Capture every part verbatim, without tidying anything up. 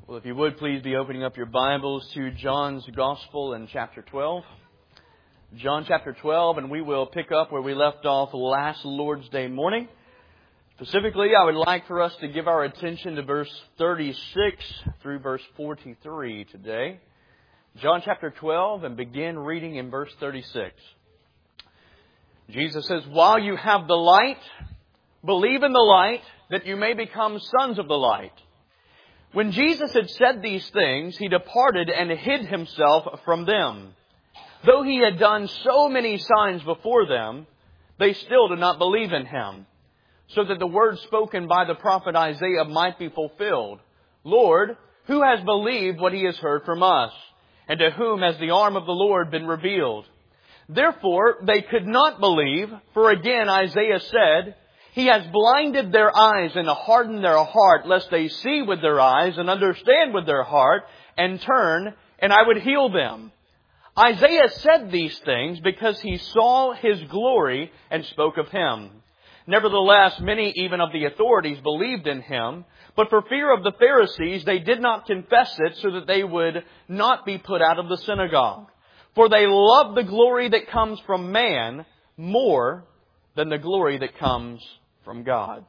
Well, if you would, please be opening up your Bibles to John's Gospel in chapter twelve. John chapter twelve, and we will pick up where we left off last Lord's Day morning. Specifically, I would like for us to give our attention to verse thirty-six through verse forty-three today. John chapter twelve, and begin reading in verse thirty-six. Jesus says, "While you have the light, believe in the light, that you may become sons of the light." When Jesus had said these things, He departed and hid Himself from them. Though He had done so many signs before them, they still did not believe in Him, so that the word spoken by the prophet Isaiah might be fulfilled. "Lord, who has believed what He has heard from us? And to whom has the arm of the Lord been revealed?" Therefore they could not believe, for again Isaiah said, "He has blinded their eyes and hardened their heart, lest they see with their eyes and understand with their heart, and turn, and I would heal them." Isaiah said these things because he saw His glory and spoke of Him. Nevertheless, many even of the authorities believed in Him, but for fear of the Pharisees they did not confess it, so that they would not be put out of the synagogue. For they love the glory that comes from man more than the glory that comes from God.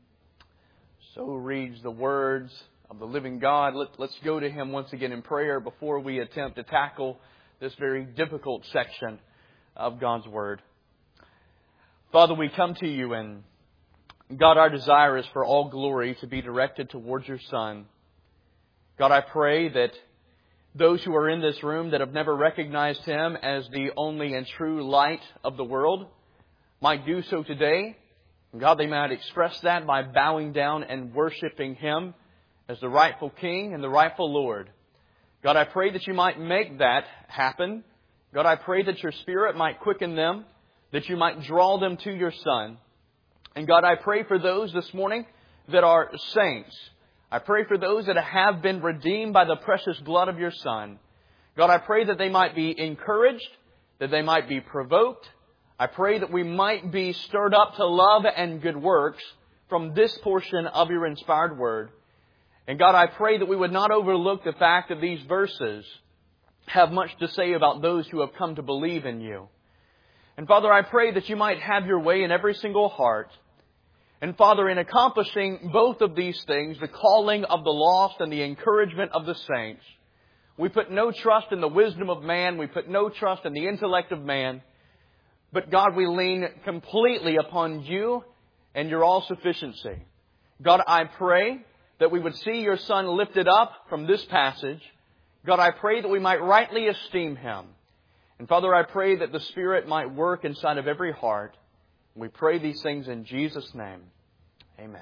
So reads the words of the living God. Let, let's go to Him once again in prayer before we attempt to tackle this very difficult section of God's Word. Father, we come to You, and God, our desire is for all glory to be directed towards Your Son. God, I pray that those who are in this room that have never recognized Him as the only and true light of the world might do so today. God, they might express that by bowing down and worshiping Him as the rightful King and the rightful Lord. God, I pray that You might make that happen. God, I pray that Your Spirit might quicken them, that You might draw them to Your Son. And God, I pray for those this morning that are saints. I pray for those that have been redeemed by the precious blood of Your Son. God, I pray that they might be encouraged, that they might be provoked. I pray that we might be stirred up to love and good works from this portion of Your inspired Word. And God, I pray that we would not overlook the fact that these verses have much to say about those who have come to believe in You. And Father, I pray that You might have Your way in every single heart. And Father, in accomplishing both of these things, the calling of the lost and the encouragement of the saints, we put no trust in the wisdom of man. We put no trust in the intellect of man. But God, we lean completely upon You and Your all-sufficiency. God, I pray that we would see Your Son lifted up from this passage. God, I pray that we might rightly esteem Him. And Father, I pray that the Spirit might work inside of every heart. We pray these things in Jesus' name. Amen.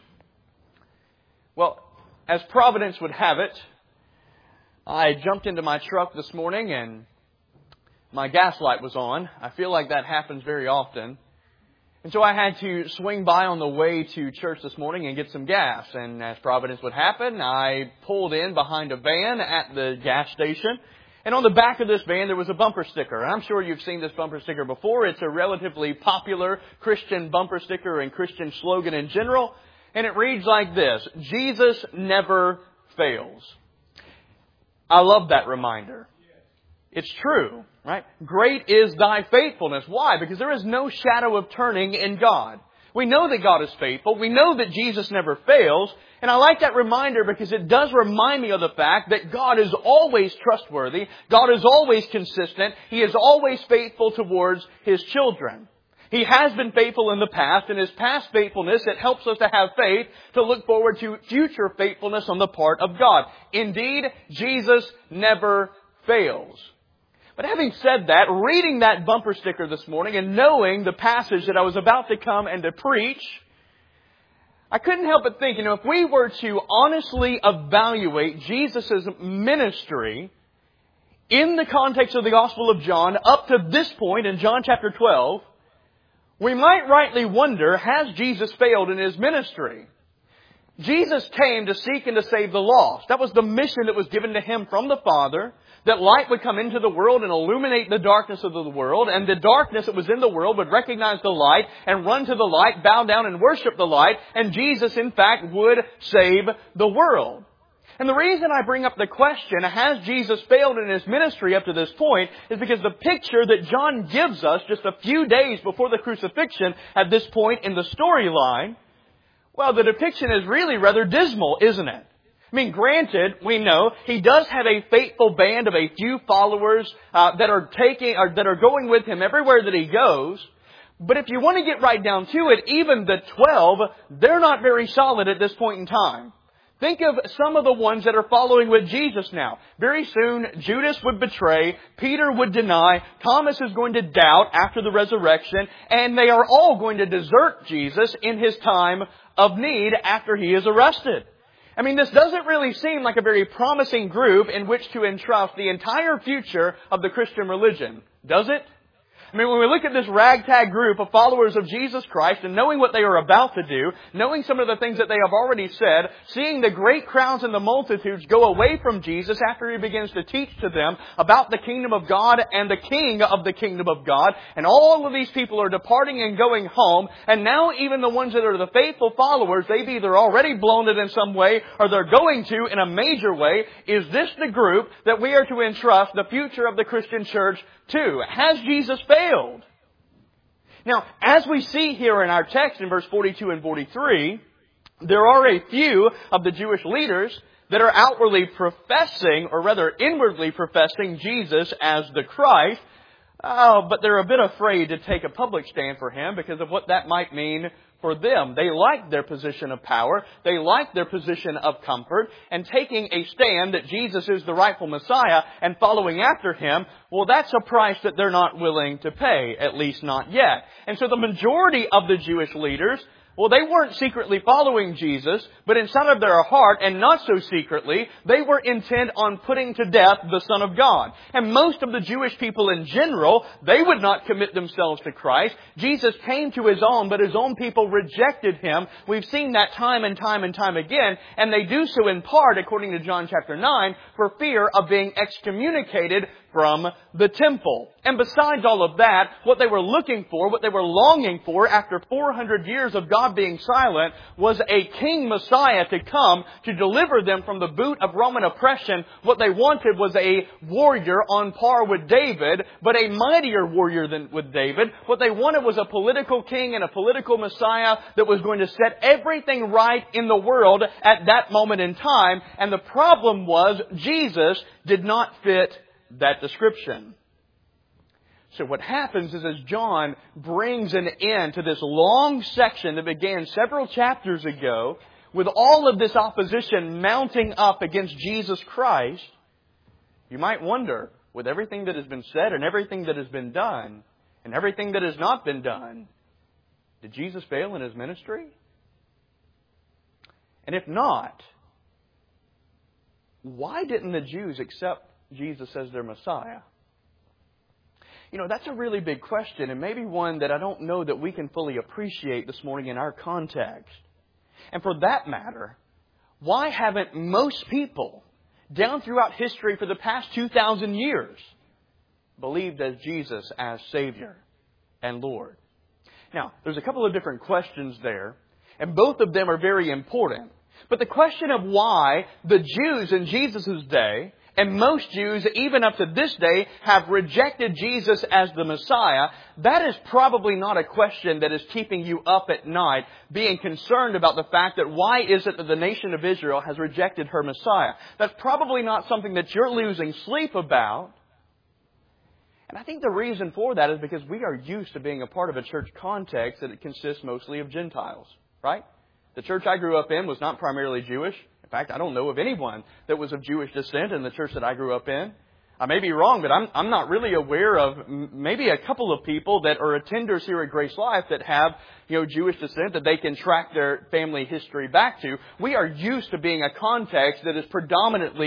Well, as Providence would have it, I jumped into my truck this morning and my gas light was on. I feel like that happens very often. And so I had to swing by on the way to church this morning and get some gas. And as Providence would happen, I pulled in behind a van at the gas station. And on the back of this van, there was a bumper sticker. And I'm sure you've seen this bumper sticker before. It's a relatively popular Christian bumper sticker and Christian slogan in general. And it reads like this: "Jesus never fails." I love that reminder. It's true, right? Great is Thy faithfulness. Why? Because there is no shadow of turning in God. We know that God is faithful. We know that Jesus never fails. And I like that reminder because it does remind me of the fact that God is always trustworthy. God is always consistent. He is always faithful towards His children. He has been faithful in the past, and His past faithfulness, it helps us to have faith to look forward to future faithfulness on the part of God. Indeed, Jesus never fails. But having said that, reading that bumper sticker this morning and knowing the passage that I was about to come and to preach, I couldn't help but think, you know, if we were to honestly evaluate Jesus' ministry in the context of the Gospel of John up to this point in John chapter twelve, we might rightly wonder, has Jesus failed in His ministry? Jesus came to seek and to save the lost. That was the mission that was given to Him from the Father, that light would come into the world and illuminate the darkness of the world, and the darkness that was in the world would recognize the light and run to the light, bow down and worship the light, and Jesus, in fact, would save the world. And the reason I bring up the question, has Jesus failed in His ministry up to this point, is because the picture that John gives us just a few days before the crucifixion at this point in the storyline, well, the depiction is really rather dismal, isn't it? I mean, granted, we know He does have a faithful band of a few followers uh, that are taking, or that are going with Him everywhere that He goes. But if you want to get right down to it, even the twelve, they're not very solid at this point in time. Think of some of the ones that are following with Jesus now. Very soon, Judas would betray, Peter would deny, Thomas is going to doubt after the resurrection, and they are all going to desert Jesus in His time of need after He is arrested. I mean, this doesn't really seem like a very promising group in which to entrust the entire future of the Christian religion, does it? I mean, when we look at this ragtag group of followers of Jesus Christ and knowing what they are about to do, knowing some of the things that they have already said, seeing the great crowds and the multitudes go away from Jesus after He begins to teach to them about the kingdom of God and the King of the kingdom of God, and all of these people are departing and going home, and now even the ones that are the faithful followers, they've either already blown it in some way or they're going to in a major way. Is this the group that we are to entrust the future of the Christian church to? Has Jesus failed? Now, as we see here in our text in verse forty-two and forty-three, there are a few of the Jewish leaders that are outwardly professing, or rather inwardly professing Jesus as the Christ. Oh, but they're a bit afraid to take a public stand for Him because of what that might mean for them. They like their position of power. They like their position of comfort. And taking a stand that Jesus is the rightful Messiah and following after Him, well, that's a price that they're not willing to pay, at least not yet. And so the majority of the Jewish leaders, well, they weren't secretly following Jesus, but inside of their heart, and not so secretly, they were intent on putting to death the Son of God. And most of the Jewish people in general, they would not commit themselves to Christ. Jesus came to His own, but His own people rejected Him. We've seen that time and time and time again, and they do so in part, according to John chapter nine, for fear of being excommunicated from the temple. And besides all of that, what they were looking for, what they were longing for after four hundred years of God being silent, was a King Messiah to come to deliver them from the boot of Roman oppression. What they wanted was a warrior on par with David, but a mightier warrior than with David. What they wanted was a political king and a political Messiah that was going to set everything right in the world at that moment in time. And the problem was Jesus did not fit that description. So what happens is, as John brings an end to this long section that began several chapters ago, with all of this opposition mounting up against Jesus Christ, you might wonder, with everything that has been said and everything that has been done and everything that has not been done, did Jesus fail in His ministry? And if not, why didn't the Jews accept Jesus as their Messiah? You know, that's a really big question, and maybe one that I don't know that we can fully appreciate this morning in our context. And for that matter, why haven't most people down throughout history for the past two thousand years believed as Jesus as Savior and Lord? Now, there's a couple of different questions there, and both of them are very important. But the question of why the Jews in Jesus' day, and most Jews, even up to this day, have rejected Jesus as the Messiah, that is probably not a question that is keeping you up at night, being concerned about the fact that why is it that the nation of Israel has rejected her Messiah. That's probably not something that you're losing sleep about. And I think the reason for that is because we are used to being a part of a church context that it consists mostly of Gentiles, right? The church I grew up in was not primarily Jewish. In fact, I don't know of anyone that was of Jewish descent in the church that I grew up in. I may be wrong, but I'm, I'm not really aware of maybe a couple of people that are attenders here at Grace Life that have, you know, Jewish descent that they can track their family history back to. We are used to being a context that is predominantly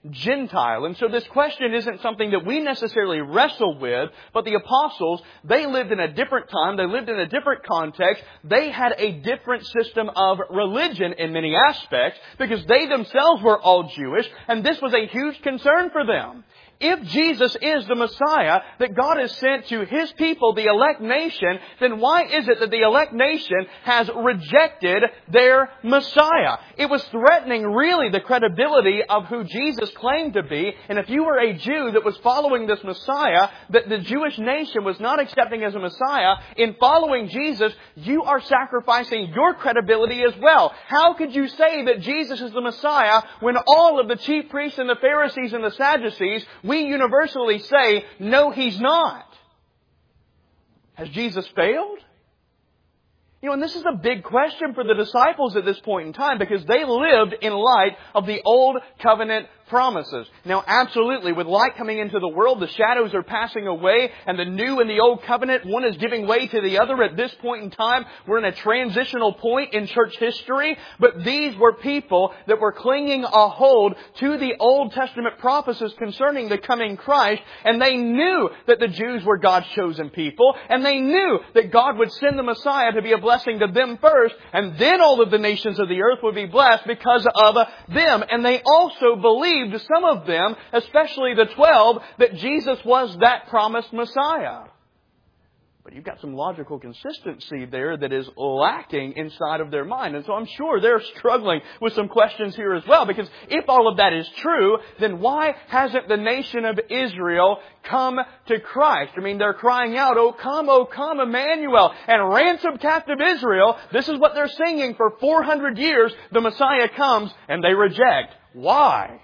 Gentile. And so this question isn't something that we necessarily wrestle with, but the apostles, they lived in a different time, they lived in a different context, they had a different system of religion in many aspects, because they themselves were all Jewish, and this was a huge concern for them. If Jesus is the Messiah that God has sent to His people, the elect nation, then why is it that the elect nation has rejected their Messiah? It was threatening really the credibility of who Jesus claimed to be. And if you were a Jew that was following this Messiah, that the Jewish nation was not accepting as a Messiah, in following Jesus, you are sacrificing your credibility as well. How could you say that Jesus is the Messiah when all of the chief priests and the Pharisees and the Sadducees, we universally say, no, He's not? Has Jesus failed? You know, and this is a big question for the disciples at this point in time, because they lived in light of the Old Covenant promises. Now, absolutely, with light coming into the world, the shadows are passing away, and the new and the old covenant, one is giving way to the other. At this point in time, we're in a transitional point in church history, but these were people that were clinging a hold to the Old Testament prophecies concerning the coming Christ, and they knew that the Jews were God's chosen people, and they knew that God would send the Messiah to be a blessing to them first, and then all of the nations of the earth would be blessed because of them. And they also believed, some of them, especially the twelve, that Jesus was that promised Messiah. But you've got some logical consistency there that is lacking inside of their mind. And so I'm sure they're struggling with some questions here as well. Because if all of that is true, then why hasn't the nation of Israel come to Christ? I mean, they're crying out, "Oh come, oh come, Emmanuel, and ransom captive Israel." This is what they're singing for four hundred years. The Messiah comes and they reject. Why?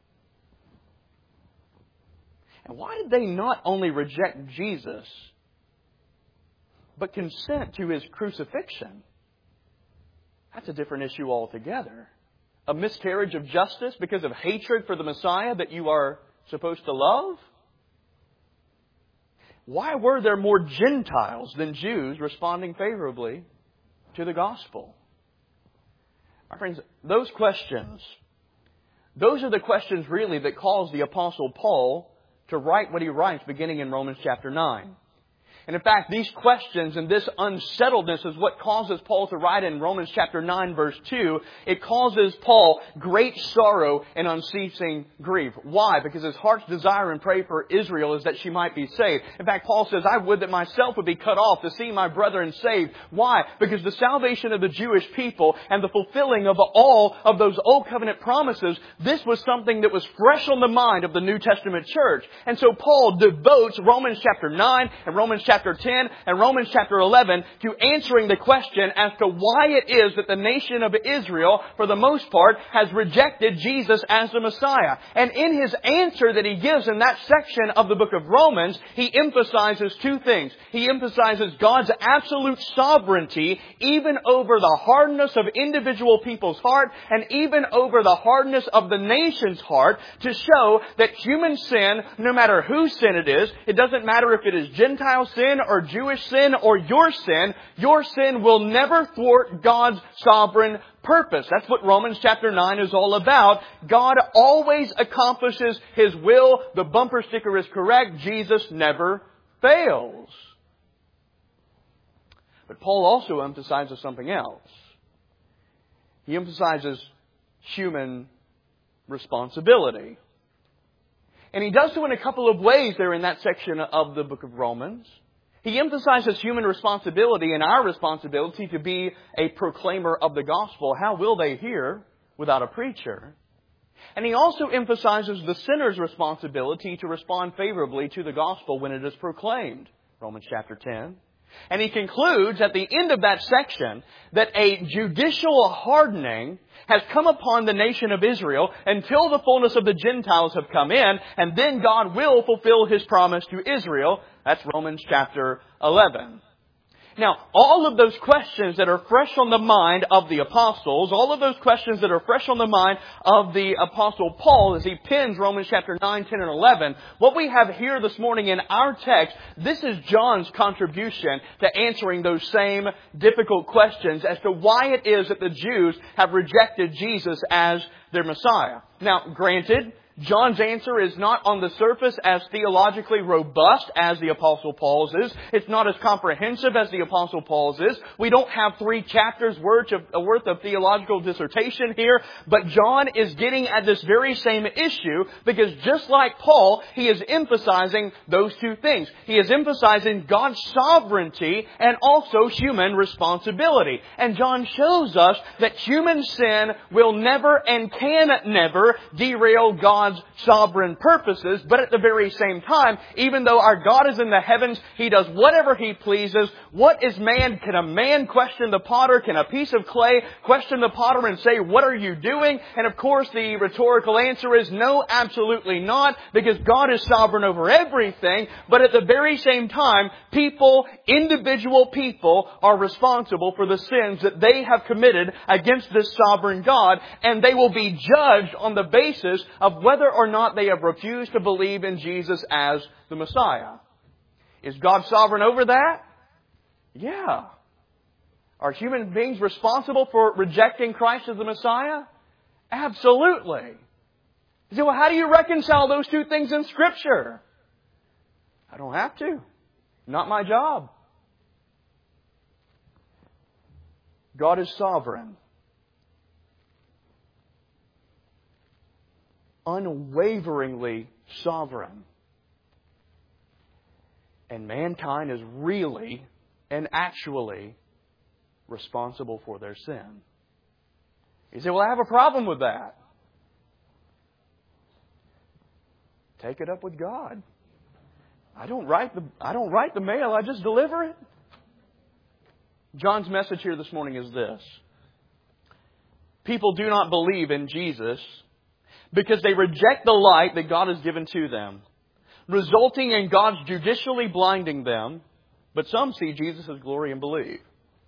And why did they not only reject Jesus, but consent to His crucifixion? That's a different issue altogether. A miscarriage of justice because of hatred for the Messiah that you are supposed to love? Why were there more Gentiles than Jews responding favorably to the gospel? My friends, those questions, those are the questions really that caused the Apostle Paul to write what he writes beginning in Romans chapter nine. And in fact, these questions and this unsettledness is what causes Paul to write in Romans chapter nine verse two. It causes Paul great sorrow and unceasing grief. Why? Because his heart's desire and prayer for Israel is that she might be saved. In fact, Paul says, "I would that myself would be cut off to see my brethren saved." Why? Because the salvation of the Jewish people and the fulfilling of all of those Old Covenant promises, this was something that was fresh on the mind of the New Testament church. And so Paul devotes Romans chapter nine and Romans chapter chapter ten and Romans chapter eleven to answering the question as to why it is that the nation of Israel, for the most part, has rejected Jesus as the Messiah. And in his answer that he gives in that section of the book of Romans, he emphasizes two things. He emphasizes God's absolute sovereignty even over the hardness of individual people's heart and even over the hardness of the nation's heart, to show that human sin, no matter whose sin it is, it doesn't matter if it is Gentile sin or Jewish sin or your sin, your sin will never thwart God's sovereign purpose. That's what Romans chapter nine is all about. God always accomplishes His will. The bumper sticker is correct. Jesus never fails. But Paul also emphasizes something else. He emphasizes human responsibility. And he does so in a couple of ways there in that section of the book of Romans. He emphasizes human responsibility and our responsibility to be a proclaimer of the gospel. How will they hear without a preacher? And he also emphasizes the sinner's responsibility to respond favorably to the gospel when it is proclaimed. Romans chapter ten. And he concludes at the end of that section that a judicial hardening has come upon the nation of Israel until the fullness of the Gentiles have come in, and then God will fulfill His promise to Israel. That's Romans chapter eleven. Now, all of those questions that are fresh on the mind of the apostles, all of those questions that are fresh on the mind of the apostle Paul as he pens Romans chapter nine, ten, and eleven, what we have here this morning in our text, this is John's contribution to answering those same difficult questions as to why it is that the Jews have rejected Jesus as their Messiah. Now, granted, John's answer is not on the surface as theologically robust as the Apostle Paul's is. It's not as comprehensive as the Apostle Paul's is. We don't have three chapters worth of, worth of theological dissertation here. But John is getting at this very same issue because just like Paul, he is emphasizing those two things. He is emphasizing God's sovereignty and also human responsibility. And John shows us that human sin will never and can never derail God's sovereign purposes, but at the very same time, even though our God is in the heavens, He does whatever He pleases. What is man? Can a man question the potter? Can a piece of clay question the potter and say, what are you doing? And of course, the rhetorical answer is no, absolutely not, because God is sovereign over everything. But at the very same time, people, individual people, are responsible for the sins that they have committed against this sovereign God, and they will be judged on the basis of whether or not they have refused to believe in Jesus as the Messiah. Is God sovereign over that? Yeah. Are human beings responsible for rejecting Christ as the Messiah? Absolutely. You say, well, how do you reconcile those two things in Scripture? I don't have to. Not my job. God is sovereign. Unwaveringly sovereign. And mankind is really and actually responsible for their sin. You say, well, I have a problem with that. Take it up with God. I don't write the, I don't write the mail, I just deliver it. John's message here this morning is this. People do not believe in Jesus because they reject the light that God has given to them, resulting in God's judicially blinding them, but some see Jesus' glory and believe.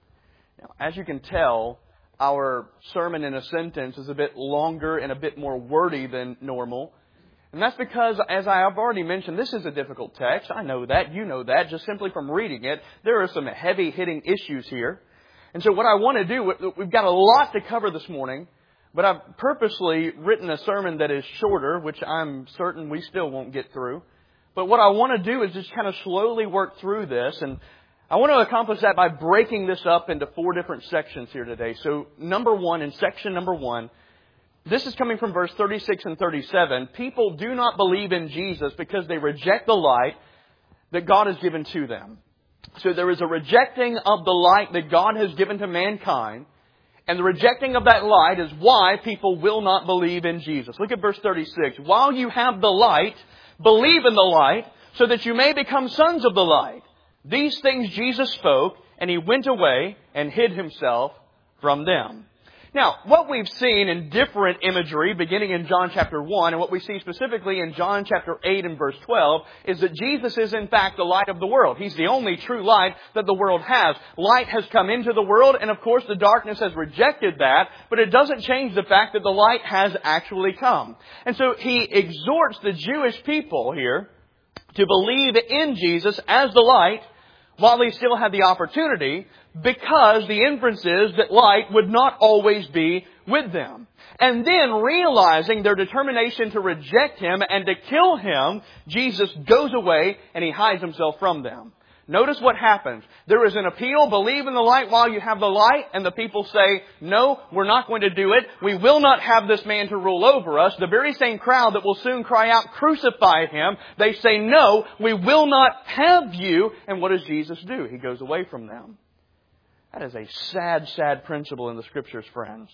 Now, as you can tell, our sermon in a sentence is a bit longer and a bit more wordy than normal. And that's because, as I have already mentioned, this is a difficult text. I know that. You know that. Just simply from reading it, there are some heavy-hitting issues here. And so what I want to do, we've got a lot to cover this morning, but I've purposely written a sermon that is shorter, which I'm certain we still won't get through. But what I want to do is just kind of slowly work through this. And I want to accomplish that by breaking this up into four different sections here today. So number one, in section number one, this is coming from verse thirty-six and thirty-seven. People do not believe in Jesus because they reject the light that God has given to them. So there is a rejecting of the light that God has given to mankind. And the rejecting of that light is why people will not believe in Jesus. Look at verse thirty-six. While you have the light, believe in the light, so that you may become sons of the light. These things Jesus spoke, and He went away and hid Himself from them. Now, what we've seen in different imagery, beginning in John chapter one, and what we see specifically in John chapter eight and verse twelve, is that Jesus is in fact the light of the world. He's the only true light that the world has. Light has come into the world, and of course the darkness has rejected that, but it doesn't change the fact that the light has actually come. And so He exhorts the Jewish people here to believe in Jesus as the light, while they still had the opportunity, because the inference is that light would not always be with them. And then, realizing their determination to reject Him and to kill Him, Jesus goes away and He hides Himself from them. Notice what happens. There is an appeal, believe in the light while you have the light, and the people say, no, we're not going to do it. We will not have this man to rule over us. The very same crowd that will soon cry out, crucify Him, they say, no, we will not have you. And what does Jesus do? He goes away from them. That is a sad, sad principle in the Scriptures, friends.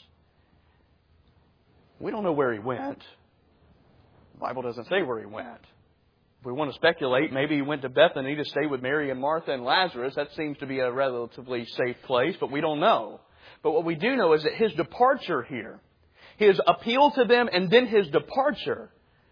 We don't know where He went. The Bible doesn't say where He went. If we want to speculate, maybe He went to Bethany to stay with Mary and Martha and Lazarus. That seems to be a relatively safe place, but we don't know. But what we do know is that His departure here, His appeal to them and then His departure,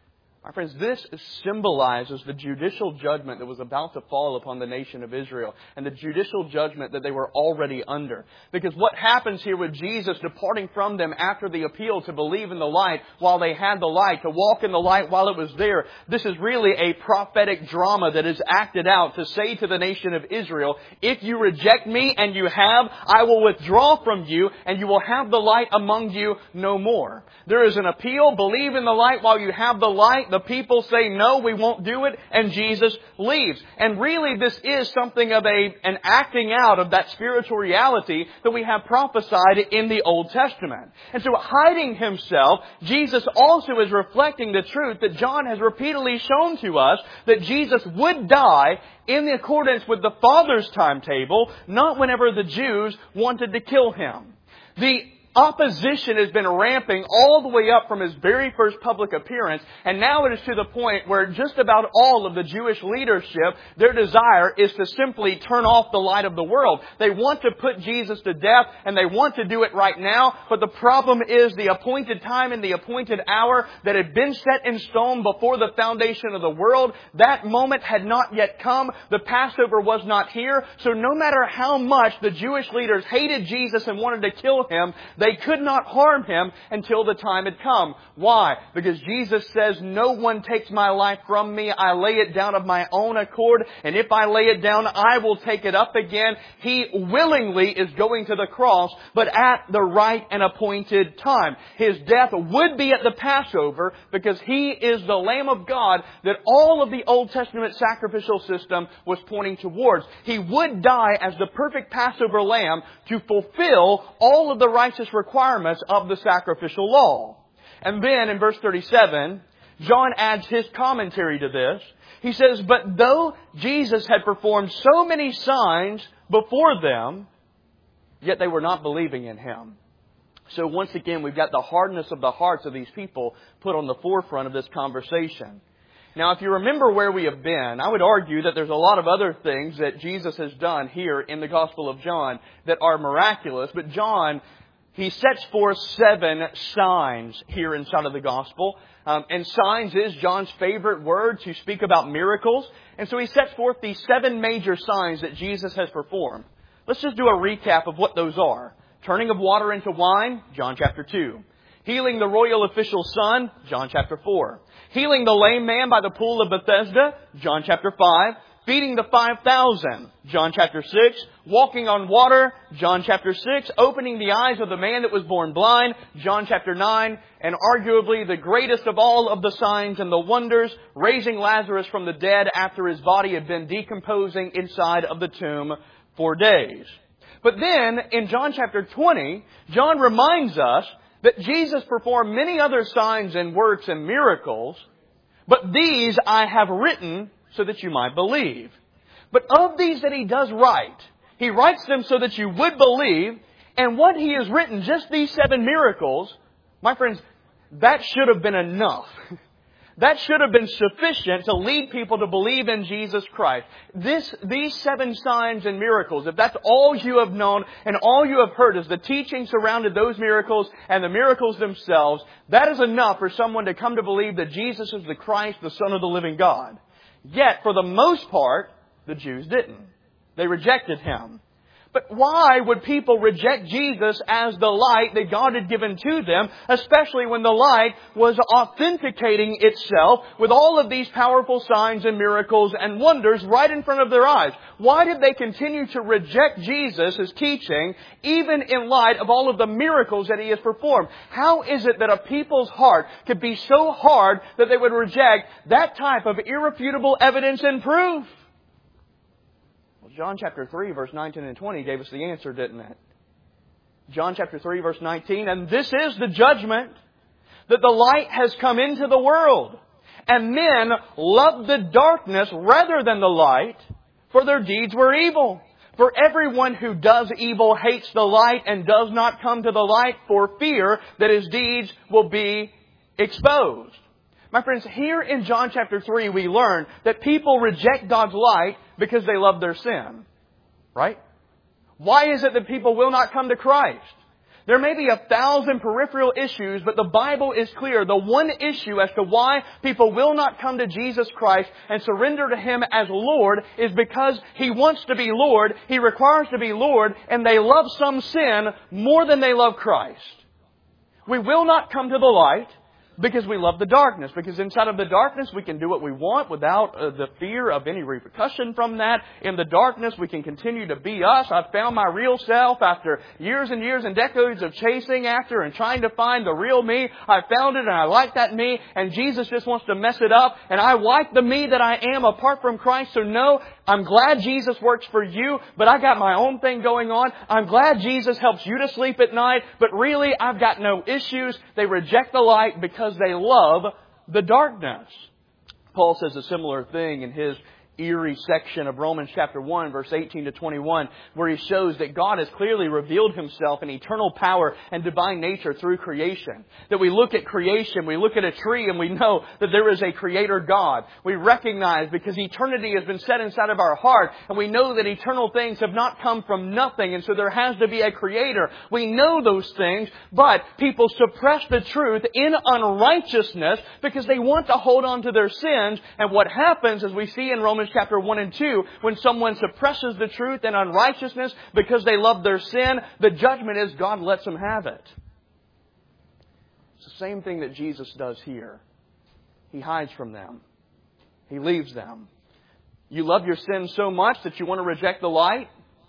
My friends, this symbolizes the judicial judgment that was about to fall upon the nation of Israel and the judicial judgment that they were already under. Because what happens here with Jesus departing from them after the appeal to believe in the light while they had the light, to walk in the light while it was there, this is really a prophetic drama that is acted out to say to the nation of Israel, if you reject me, and you have, I will withdraw from you, and you will have the light among you no more. There is an appeal, believe in the light while you have the light. The people say, no, we won't do it, and Jesus leaves. And really this is something of a an acting out of that spiritual reality that we have prophesied in the Old Testament. And so hiding Himself, Jesus also is reflecting the truth that John has repeatedly shown to us, that Jesus would die in accordance with the Father's timetable, not whenever the Jews wanted to kill Him. The opposition has been ramping all the way up from His very first public appearance, and now it is to the point where just about all of the Jewish leadership, their desire is to simply turn off the light of the world. They want to put Jesus to death, and they want to do it right now, but the problem is the appointed time and the appointed hour that had been set in stone before the foundation of the world, that moment had not yet come. The Passover was not here, so no matter how much the Jewish leaders hated Jesus and wanted to kill Him, they could not harm Him until the time had come. Why? Because Jesus says, no one takes my life from me. I lay it down of my own accord. And if I lay it down, I will take it up again. He willingly is going to the cross, but at the right and appointed time. His death would be at the Passover because He is the Lamb of God that all of the Old Testament sacrificial system was pointing towards. He would die as the perfect Passover lamb to fulfill all of the righteous requirements of the sacrificial law. And then in verse thirty-seven, John adds his commentary to this. He says, but though Jesus had performed so many signs before them, yet they were not believing in Him. So once again, we've got the hardness of the hearts of these people put on the forefront of this conversation. Now, if you remember where we have been, I would argue that there's a lot of other things that Jesus has done here in the Gospel of John that are miraculous. But John, he sets forth seven signs here inside of the Gospel. Um, and signs is John's favorite word to speak about miracles. And so he sets forth these seven major signs that Jesus has performed. Let's just do a recap of what those are. Turning of water into wine, John chapter two. Healing the royal official's son, John chapter four. Healing the lame man by the pool of Bethesda, John chapter five. Feeding the five thousand, John chapter six. Walking on water, John chapter six. Opening the eyes of the man that was born blind, John chapter nine. And arguably the greatest of all of the signs and the wonders, raising Lazarus from the dead after his body had been decomposing inside of the tomb for days. But then in John chapter twenty, John reminds us that Jesus performed many other signs and works and miracles, but these I have written so that you might believe. But of these that He does write, He writes them so that you would believe, and what He has written, just these seven miracles, my friends, that should have been enough. That should have been sufficient to lead people to believe in Jesus Christ. This, these seven signs and miracles, if that's all you have known and all you have heard is the teaching surrounded those miracles and the miracles themselves, that is enough for someone to come to believe that Jesus is the Christ, the Son of the living God. Yet, for the most part, the Jews didn't. They rejected Him. But why would people reject Jesus as the light that God had given to them, especially when the light was authenticating itself with all of these powerful signs and miracles and wonders right in front of their eyes? Why did they continue to reject Jesus' as teaching, even in light of all of the miracles that He has performed? How is it that a people's heart could be so hard that they would reject that type of irrefutable evidence and proof? John chapter three, verse nineteen and twenty gave us the answer, didn't it? John chapter three, verse nineteen, and this is the judgment, that the light has come into the world, and men loved the darkness rather than the light, for their deeds were evil. For everyone who does evil hates the light and does not come to the light for fear that his deeds will be exposed. My friends, here in John chapter three, we learn that people reject God's light because they love their sin. Right? Why is it that people will not come to Christ? There may be a thousand peripheral issues, but the Bible is clear. The one issue as to why people will not come to Jesus Christ and surrender to Him as Lord is because He wants to be Lord, He requires to be Lord, and they love some sin more than they love Christ. We will not come to the light because we love the darkness. Because inside of the darkness we can do what we want without uh, the fear of any repercussion from that. In the darkness we can continue to be us. I've found my real self after years and years and decades of chasing after and trying to find the real me. I found it and I like that me, and Jesus just wants to mess it up. And I like the me that I am apart from Christ. So no, I'm glad Jesus works for you, but I got my own thing going on. I'm glad Jesus helps you to sleep at night, but really I've got no issues. They reject the light because they love the darkness. Paul says a similar thing in his eerie section of Romans chapter one, verse eighteen to twenty-one, where he shows that God has clearly revealed Himself in eternal power and divine nature through creation. That we look at creation, we look at a tree, and we know that there is a Creator God. We recognize because eternity has been set inside of our heart, and we know that eternal things have not come from nothing, and so there has to be a Creator. We know those things, but people suppress the truth in unrighteousness because they want to hold on to their sins, and what happens, as we see in Romans chapter one and two, when someone suppresses the truth in unrighteousness because they love their sin, the judgment is God lets them have it. It's the same thing that Jesus does here. He hides from them. He leaves them. You love your sin so much that you want to reject the light?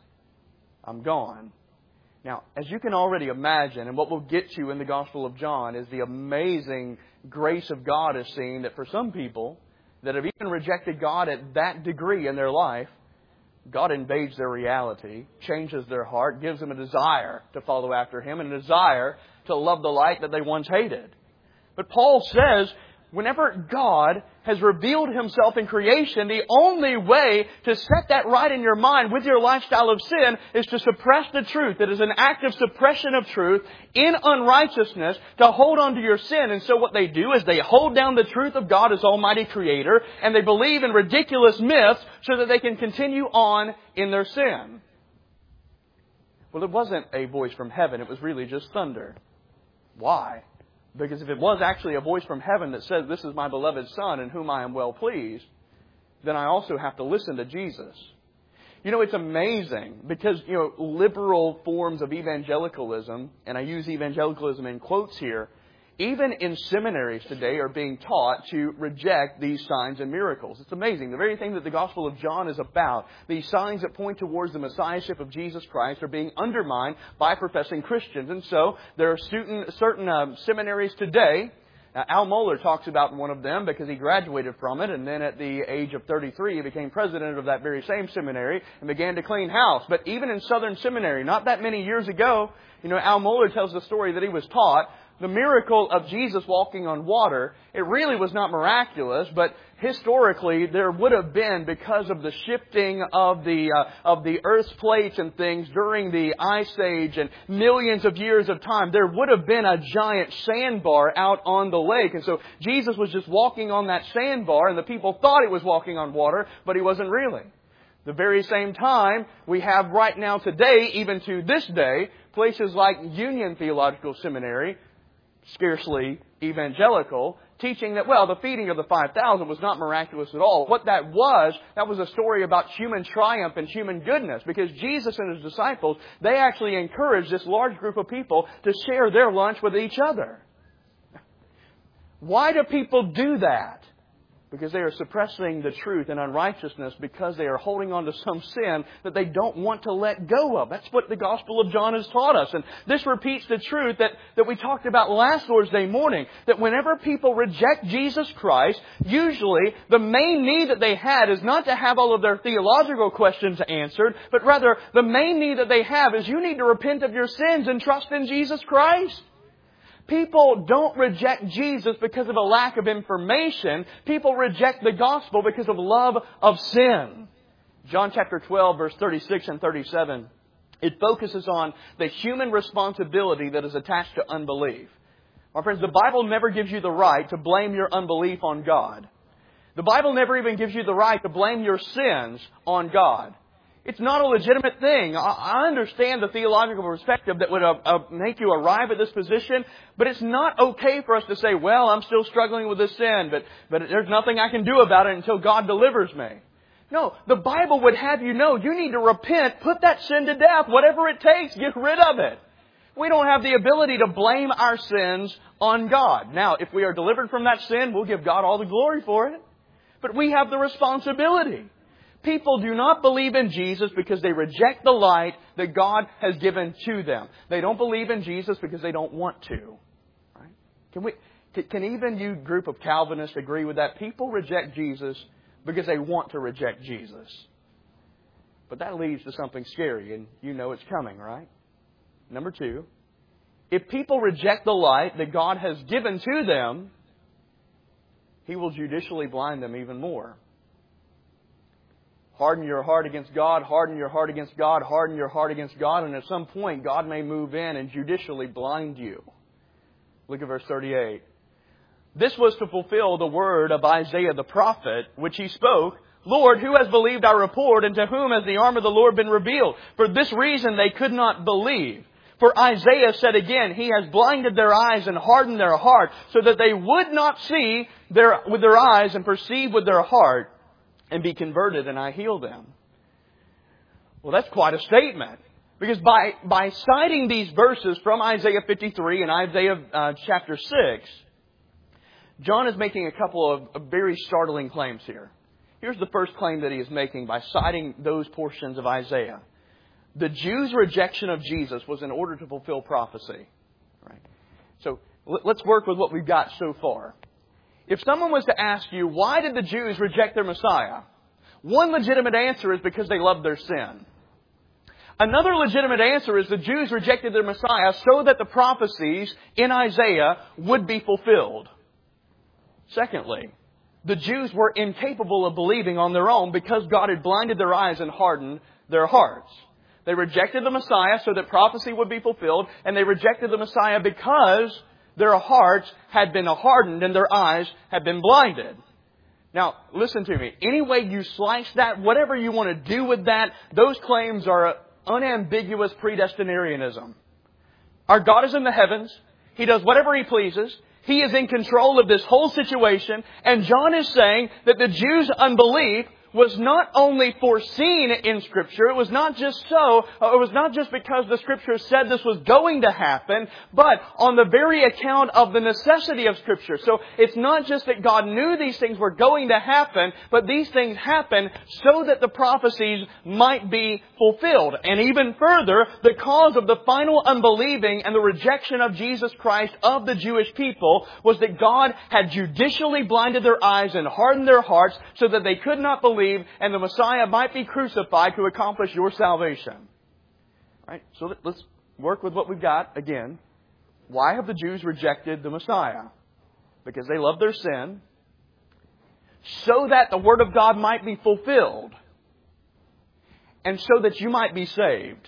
I'm gone. Now, as you can already imagine, and what we'll get to in the Gospel of John is the amazing grace of God is seen that for some people that have even rejected God at that degree in their life, God invades their reality, changes their heart, gives them a desire to follow after Him and a desire to love the light that they once hated. But Paul says, whenever God has revealed Himself in creation, the only way to set that right in your mind with your lifestyle of sin is to suppress the truth. It is an act of suppression of truth in unrighteousness to hold on to your sin. And so what they do is they hold down the truth of God as Almighty Creator, and they believe in ridiculous myths so that they can continue on in their sin. Well, it wasn't a voice from heaven. It was really just thunder. Why? Because if it was actually a voice from heaven that says, "This is my beloved Son in whom I am well pleased," then I also have to listen to Jesus. You know, it's amazing because, you know, liberal forms of evangelicalism, and I use evangelicalism in quotes here, even in seminaries today are being taught to reject these signs and miracles. It's amazing. The very thing that the Gospel of John is about, these signs that point towards the Messiahship of Jesus Christ, are being undermined by professing Christians. And so there are certain, certain uh, seminaries today. Now, Al Mohler talks about one of them because he graduated from it, and then at the age of thirty-three, he became president of that very same seminary and began to clean house. But even in Southern Seminary, not that many years ago, you know, Al Mohler tells the story that he was taught the miracle of Jesus walking on water. It really was not miraculous, but historically there would have been, because of the shifting of the uh, of the Earth's plates and things during the Ice Age and millions of years of time, there would have been a giant sandbar out on the lake. And so Jesus was just walking on that sandbar, and the people thought He was walking on water, but He wasn't really. The very same time we have right now today, even to this day, places like Union Theological Seminary, scarcely evangelical, teaching that, well, the feeding of the five thousand was not miraculous at all. What that was, that was a story about human triumph and human goodness, because Jesus and His disciples, they actually encouraged this large group of people to share their lunch with each other. Why do people do that? Because they are suppressing the truth in unrighteousness, because they are holding on to some sin that they don't want to let go of. That's what the Gospel of John has taught us. And this repeats the truth that, that we talked about last Lord's Day morning, that whenever people reject Jesus Christ, usually the main need that they had is not to have all of their theological questions answered, but rather the main need that they have is you need to repent of your sins and trust in Jesus Christ. People don't reject Jesus because of a lack of information. People reject the gospel because of love of sin. John chapter twelve, verse thirty-six and thirty-seven. It focuses on the human responsibility that is attached to unbelief. My friends, the Bible never gives you the right to blame your unbelief on God. The Bible never even gives you the right to blame your sins on God. It's not a legitimate thing. I understand the theological perspective that would uh, uh, make you arrive at this position, but it's not okay for us to say, well, I'm still struggling with this sin, but, but there's nothing I can do about it until God delivers me. No, the Bible would have you know you need to repent, put that sin to death, whatever it takes, get rid of it. We don't have the ability to blame our sins on God. Now, if we are delivered from that sin, we'll give God all the glory for it. But we have the responsibility. People do not believe in Jesus because they reject the light that God has given to them. They don't believe in Jesus because they don't want to. Right? Can we? Can even you group of Calvinists agree with that? People reject Jesus because they want to reject Jesus. But that leads to something scary, and you know it's coming, right? Number two, if people reject the light that God has given to them, He will judicially blind them even more. Harden your heart against God, harden your heart against God, harden your heart against God, and at some point God may move in and judicially blind you. Look at verse thirty-eight. This was to fulfill the word of Isaiah the prophet, which he spoke, Lord, who has believed our report, and to whom has the arm of the Lord been revealed? For this reason they could not believe. For Isaiah said again, He has blinded their eyes and hardened their heart, so that they would not see their, with their eyes and perceive with their heart, and be converted, and I heal them. Well, that's quite a statement. Because by, by citing these verses from Isaiah fifty-three and Isaiah uh, chapter six, John is making a couple of, of very startling claims here. Here's the first claim that he is making by citing those portions of Isaiah. The Jews' rejection of Jesus was in order to fulfill prophecy. Right? So let's work with what we've got so far. If someone was to ask you, why did the Jews reject their Messiah? One legitimate answer is because they loved their sin. Another legitimate answer is the Jews rejected their Messiah so that the prophecies in Isaiah would be fulfilled. Secondly, the Jews were incapable of believing on their own because God had blinded their eyes and hardened their hearts. They rejected the Messiah so that prophecy would be fulfilled, and they rejected the Messiah because their hearts had been hardened and their eyes had been blinded. Now, listen to me. Any way you slice that, whatever you want to do with that, those claims are unambiguous predestinarianism. Our God is in the heavens. He does whatever He pleases. He is in control of this whole situation. And John is saying that the Jews' unbelief was not only foreseen in Scripture, it was not just so, it was not just because the Scripture said this was going to happen, but on the very account of the necessity of Scripture. So it's not just that God knew these things were going to happen, but these things happen so that the prophecies might be fulfilled. And even further, the cause of the final unbelieving and the rejection of Jesus Christ of the Jewish people was that God had judicially blinded their eyes and hardened their hearts so that they could not believe, and the Messiah might be crucified to accomplish your salvation. Right? So let's work with what we've got again. Why have the Jews rejected the Messiah? Because they love their sin, so that the Word of God might be fulfilled, and so that you might be saved.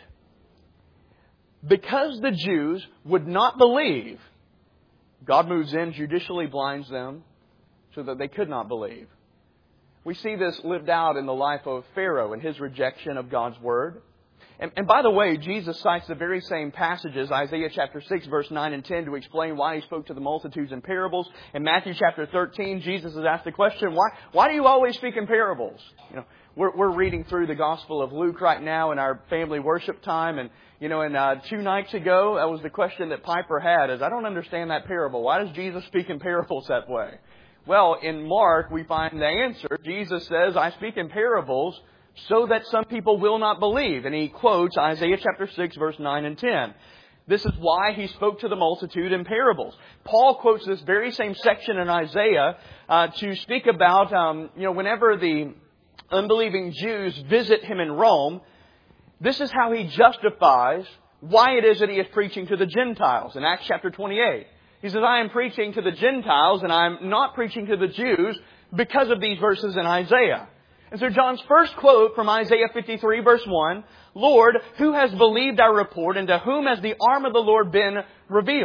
Because the Jews would not believe, God moves in, judicially blinds them, so that they could not believe. We see this lived out in the life of Pharaoh and his rejection of God's Word. And, and by the way, Jesus cites the very same passages, Isaiah chapter six, verse nine and ten, to explain why He spoke to the multitudes in parables. In Matthew chapter thirteen, Jesus is asked the question, why, why do you always speak in parables? You know, we're, we're reading through the Gospel of Luke right now in our family worship time. And, you know, and uh, two nights ago, that was the question that Piper had, is I don't understand that parable. Why does Jesus speak in parables that way? Well, in Mark, we find the answer. Jesus says, I speak in parables so that some people will not believe. And He quotes Isaiah chapter six, verse nine and ten. This is why He spoke to the multitude in parables. Paul quotes this very same section in Isaiah uh, to speak about, um, you know, whenever the unbelieving Jews visit him in Rome, this is how he justifies why it is that he is preaching to the Gentiles in Acts chapter twenty-eight. He says, I am preaching to the Gentiles and I'm not preaching to the Jews because of these verses in Isaiah. And so John's first quote from Isaiah fifty-three, verse one, Lord, who has believed our report, and to whom has the arm of the Lord been revealed?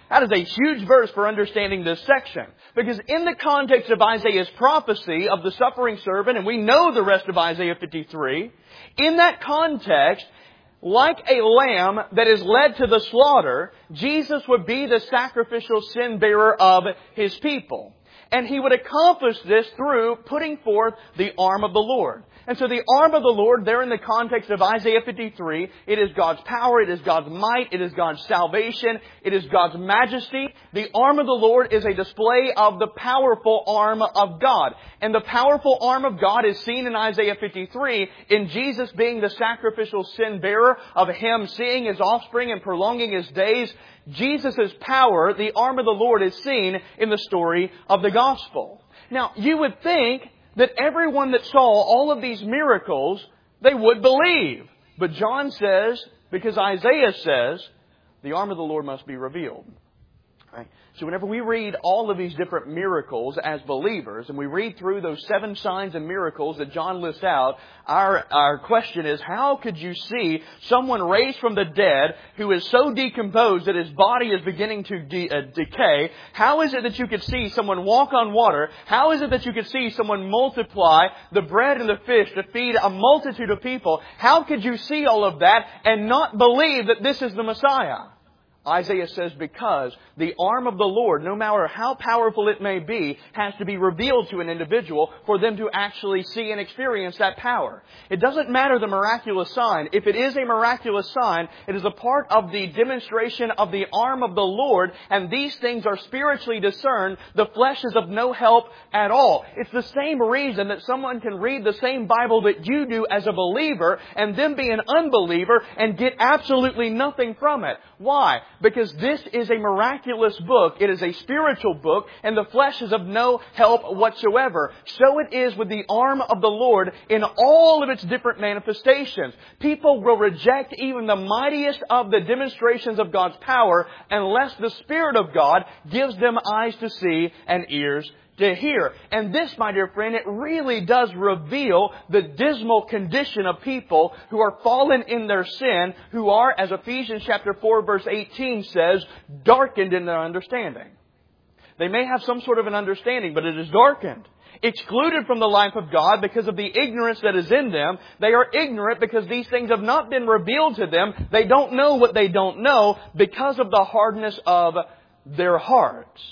That is a huge verse for understanding this section. Because in the context of Isaiah's prophecy of the suffering servant, and we know the rest of Isaiah fifty-three, in that context, like a lamb that is led to the slaughter, Jesus would be the sacrificial sin bearer of His people. And He would accomplish this through putting forth the arm of the Lord. And so the arm of the Lord, there in the context of Isaiah fifty-three, it is God's power, it is God's might, it is God's salvation, it is God's majesty. The arm of the Lord is a display of the powerful arm of God. And the powerful arm of God is seen in Isaiah fifty-three in Jesus being the sacrificial sin bearer, of Him seeing His offspring and prolonging His days. Jesus' power, the arm of the Lord, is seen in the story of the gospel. Now, you would think that everyone that saw all of these miracles, they would believe. But John says, because Isaiah says, the arm of the Lord must be revealed. Right? So whenever we read all of these different miracles as believers, and we read through those seven signs and miracles that John lists out, our, our question is, how could you see someone raised from the dead who is so decomposed that his body is beginning to de- uh, decay? How is it that you could see someone walk on water? How is it that you could see someone multiply the bread and the fish to feed a multitude of people? How could you see all of that and not believe that this is the Messiah? Isaiah says because the arm of the Lord, no matter how powerful it may be, has to be revealed to an individual for them to actually see and experience that power. It doesn't matter the miraculous sign. If it is a miraculous sign, it is a part of the demonstration of the arm of the Lord, and these things are spiritually discerned. The flesh is of no help at all. It's the same reason that someone can read the same Bible that you do as a believer and then be an unbeliever and get absolutely nothing from it. Why? Because this is a miraculous book. It is a spiritual book, and the flesh is of no help whatsoever. So it is with the arm of the Lord in all of its different manifestations. People will reject even the mightiest of the demonstrations of God's power unless the Spirit of God gives them eyes to see and ears to hear. And this, my dear friend, it really does reveal the dismal condition of people who are fallen in their sin, who are, as Ephesians chapter four verse eighteen says, darkened in their understanding. They may have some sort of an understanding, but it is darkened. Excluded from the life of God because of the ignorance that is in them. They are ignorant because these things have not been revealed to them. They don't know what they don't know because of the hardness of their hearts.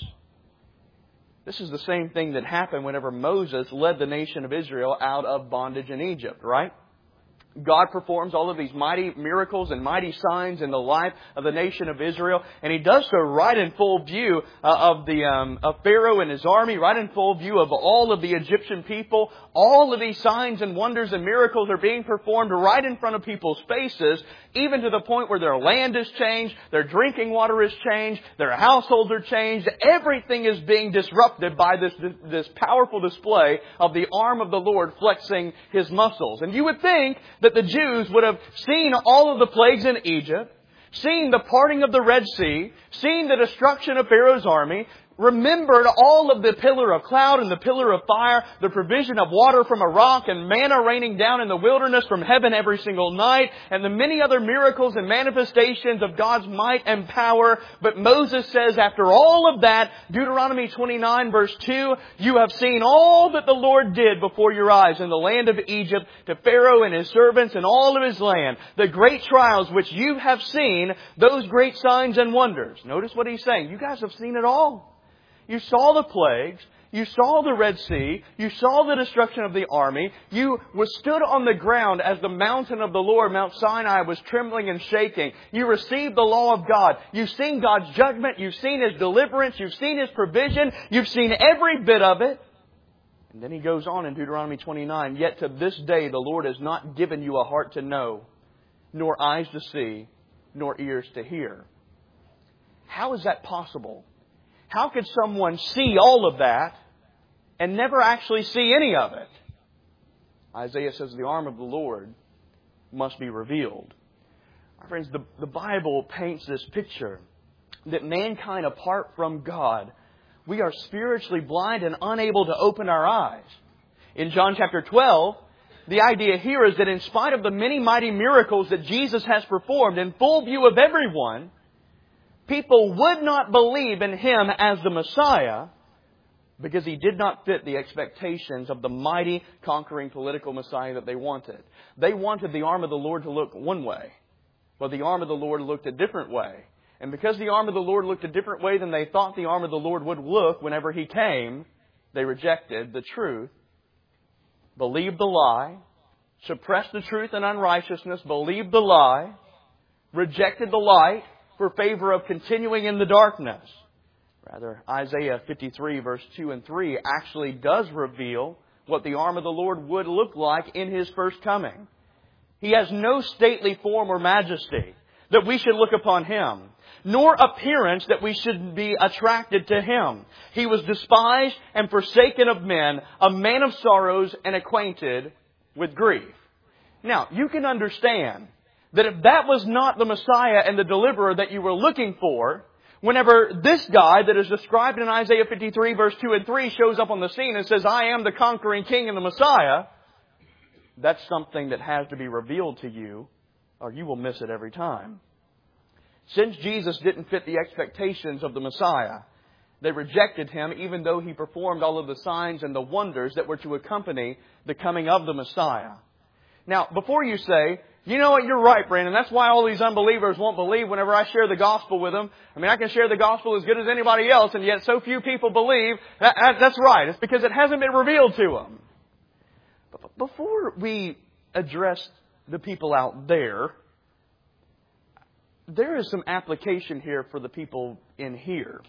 This is the same thing that happened whenever Moses led the nation of Israel out of bondage in Egypt, right? God performs all of these mighty miracles and mighty signs in the life of the nation of Israel. And He does so right in full view uh, of the um, of Pharaoh and his army, right in full view of all of the Egyptian people. All of these signs and wonders and miracles are being performed right in front of people's faces, even to the point where their land is changed, their drinking water is changed, their households are changed. Everything is being disrupted by this, this powerful display of the arm of the Lord flexing His muscles. And you would think that the Jews would have seen all of the plagues in Egypt, seen the parting of the Red Sea, seen the destruction of Pharaoh's army, remembered all of the pillar of cloud and the pillar of fire, the provision of water from a rock and manna raining down in the wilderness from heaven every single night, and the many other miracles and manifestations of God's might and power. But Moses says after all of that, Deuteronomy twenty-nine verse two, you have seen all that the Lord did before your eyes in the land of Egypt to Pharaoh and his servants and all of his land. The great trials which you have seen, those great signs and wonders. Notice what He's saying. You guys have seen it all. You saw the plagues. You saw the Red Sea. You saw the destruction of the army. You stood on the ground as the mountain of the Lord, Mount Sinai, was trembling and shaking. You received the law of God. You've seen God's judgment. You've seen His deliverance. You've seen His provision. You've seen every bit of it. And then He goes on in Deuteronomy twenty-nine, yet to this day the Lord has not given you a heart to know, nor eyes to see, nor ears to hear. How is that possible? How could someone see all of that and never actually see any of it? Isaiah says the arm of the Lord must be revealed. My friends, the, the Bible paints this picture that mankind apart from God, we are spiritually blind and unable to open our eyes. In John chapter twelve, the idea here is that in spite of the many mighty miracles that Jesus has performed in full view of everyone, People would not believe in Him as the Messiah because He did not fit the expectations of the mighty, conquering political Messiah that they wanted. They wanted the arm of the Lord to look one way, but the arm of the Lord looked a different way. And because the arm of the Lord looked a different way than they thought the arm of the Lord would look whenever He came, they rejected the truth, believed the lie, suppressed the truth in unrighteousness, believed the lie, rejected the light for favor of continuing in the darkness. Rather, Isaiah fifty-three verse two and three actually does reveal what the arm of the Lord would look like in His first coming. He has no stately form or majesty that we should look upon Him, nor appearance that we should be attracted to Him. He was despised and forsaken of men, a man of sorrows and acquainted with grief. Now, you can understand that if that was not the Messiah and the deliverer that you were looking for, whenever this guy that is described in Isaiah fifty-three verse two and three shows up on the scene and says, I am the conquering King and the Messiah, that's something that has to be revealed to you, or you will miss it every time. Since Jesus didn't fit the expectations of the Messiah, they rejected Him even though He performed all of the signs and the wonders that were to accompany the coming of the Messiah. Now, before you say, you know what, you're right, Brandon. That's why all these unbelievers won't believe whenever I share the gospel with them. I mean, I can share the gospel as good as anybody else, and yet so few people believe. That, that, that's right. It's because it hasn't been revealed to them. But before we address the people out there, there is some application here for the people in here.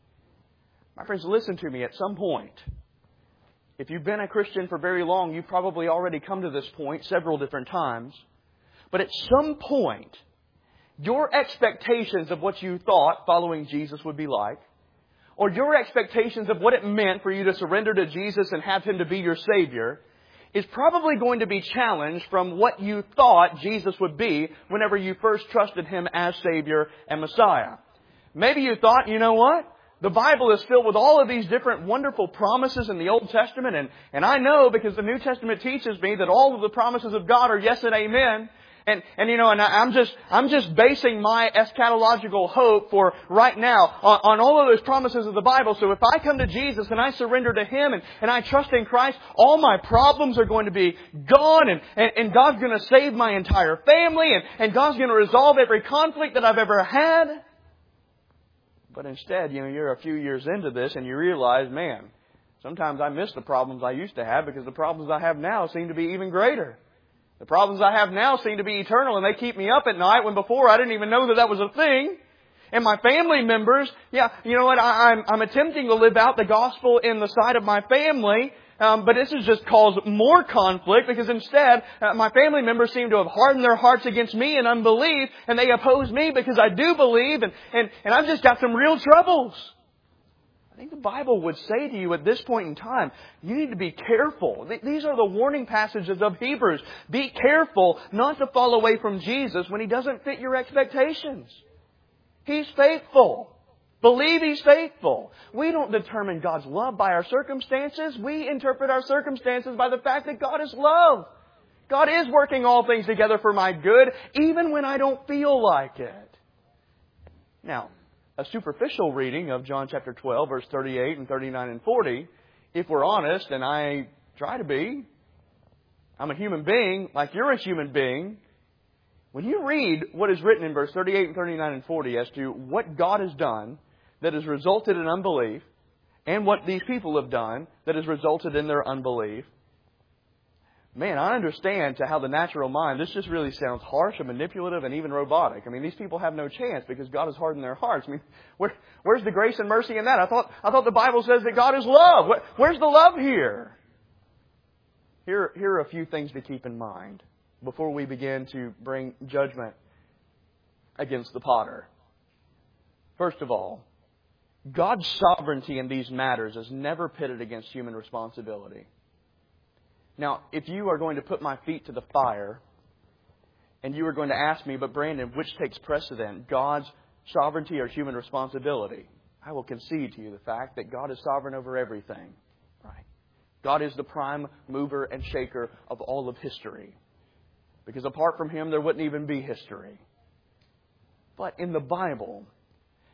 My friends, listen to me at some point. If you've been a Christian for very long, you've probably already come to this point several different times. But at some point, your expectations of what you thought following Jesus would be like, or your expectations of what it meant for you to surrender to Jesus and have Him to be your Savior, is probably going to be challenged from what you thought Jesus would be whenever you first trusted Him as Savior and Messiah. Maybe you thought, you know what? The Bible is filled with all of these different wonderful promises in the Old Testament, and, and I know because the New Testament teaches me that all of the promises of God are yes and amen. And, and you know, and I, I'm just, I'm just basing my eschatological hope for right now on, on all of those promises of the Bible. So if I come to Jesus and I surrender to Him and, and I trust in Christ, all my problems are going to be gone, and, and, and God's going to save my entire family, and, and God's going to resolve every conflict that I've ever had. But instead, you know, you're a few years into this and you realize, man, sometimes I miss the problems I used to have because the problems I have now seem to be even greater. The problems I have now seem to be eternal, and they keep me up at night when before I didn't even know that that was a thing. And my family members, yeah, you know what, I, I'm, I'm attempting to live out the gospel in the sight of my family, um, but this has just caused more conflict because instead, uh, my family members seem to have hardened their hearts against me in unbelief, and they oppose me because I do believe, and, and, and I've just got some real troubles. I think the Bible would say to you at this point in time, you need to be careful. These are the warning passages of Hebrews. Be careful not to fall away from Jesus when He doesn't fit your expectations. He's faithful. Believe He's faithful. We don't determine God's love by our circumstances. We interpret our circumstances by the fact that God is love. God is working all things together for my good, even when I don't feel like it. Now, a superficial reading of John chapter twelve, verse thirty-eight and thirty-nine and forty, if we're honest, and I try to be, I'm a human being like you're a human being. When you read what is written in verse thirty-eight and thirty-nine and forty as to what God has done that has resulted in unbelief, and what these people have done that has resulted in their unbelief, man, I understand to how the natural mind, this just really sounds harsh and manipulative and even robotic. I mean, these people have no chance because God has hardened their hearts. I mean, where, where's the grace and mercy in that? I thought, I thought the Bible says that God is love. Where, where's the love here? Here, here are a few things to keep in mind before we begin to bring judgment against the potter. First of all, God's sovereignty in these matters is never pitted against human responsibility. Now, if you are going to put my feet to the fire, and you are going to ask me, but Brandon, which takes precedent, God's sovereignty or human responsibility? I will concede to you the fact that God is sovereign over everything. Right? God is the prime mover and shaker of all of history. Because apart from Him, there wouldn't even be history. But in the Bible,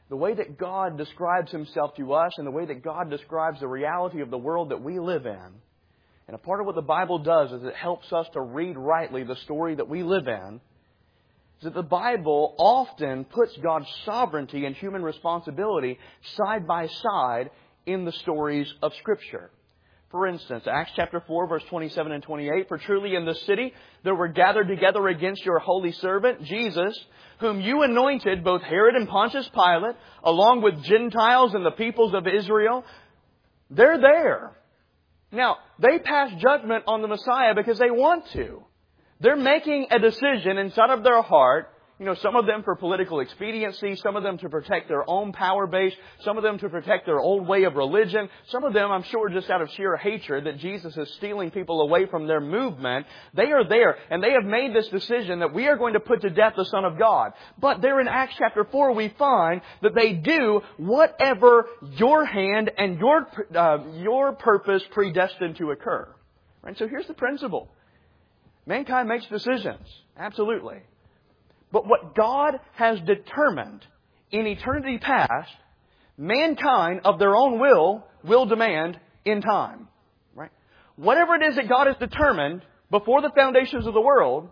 the way that God describes Himself to us and the way that God describes the reality of the world that we live in. And a part of what the Bible does is it helps us to read rightly the story that we live in. Is that the Bible often puts God's sovereignty and human responsibility side by side in the stories of Scripture. For instance, Acts chapter four, verse twenty-seven and twenty-eight, "For truly in the city there were gathered together against your holy servant, Jesus, whom you anointed, both Herod and Pontius Pilate, along with Gentiles and the peoples of Israel." They're there. Now, they pass judgment on the Messiah because they want to. They're making a decision inside of their heart. You know, some of them for political expediency, some of them to protect their own power base, some of them to protect their old way of religion, some of them, I'm sure, just out of sheer hatred that Jesus is stealing people away from their movement. They are there, and they have made this decision that we are going to put to death the Son of God. But there in Acts chapter four, we find that they do whatever your hand and your, uh, your purpose predestined to occur. Right? So here's the principle. Mankind makes decisions. Absolutely. But what God has determined in eternity past, mankind of their own will will demand in time. Right? Whatever it is that God has determined before the foundations of the world,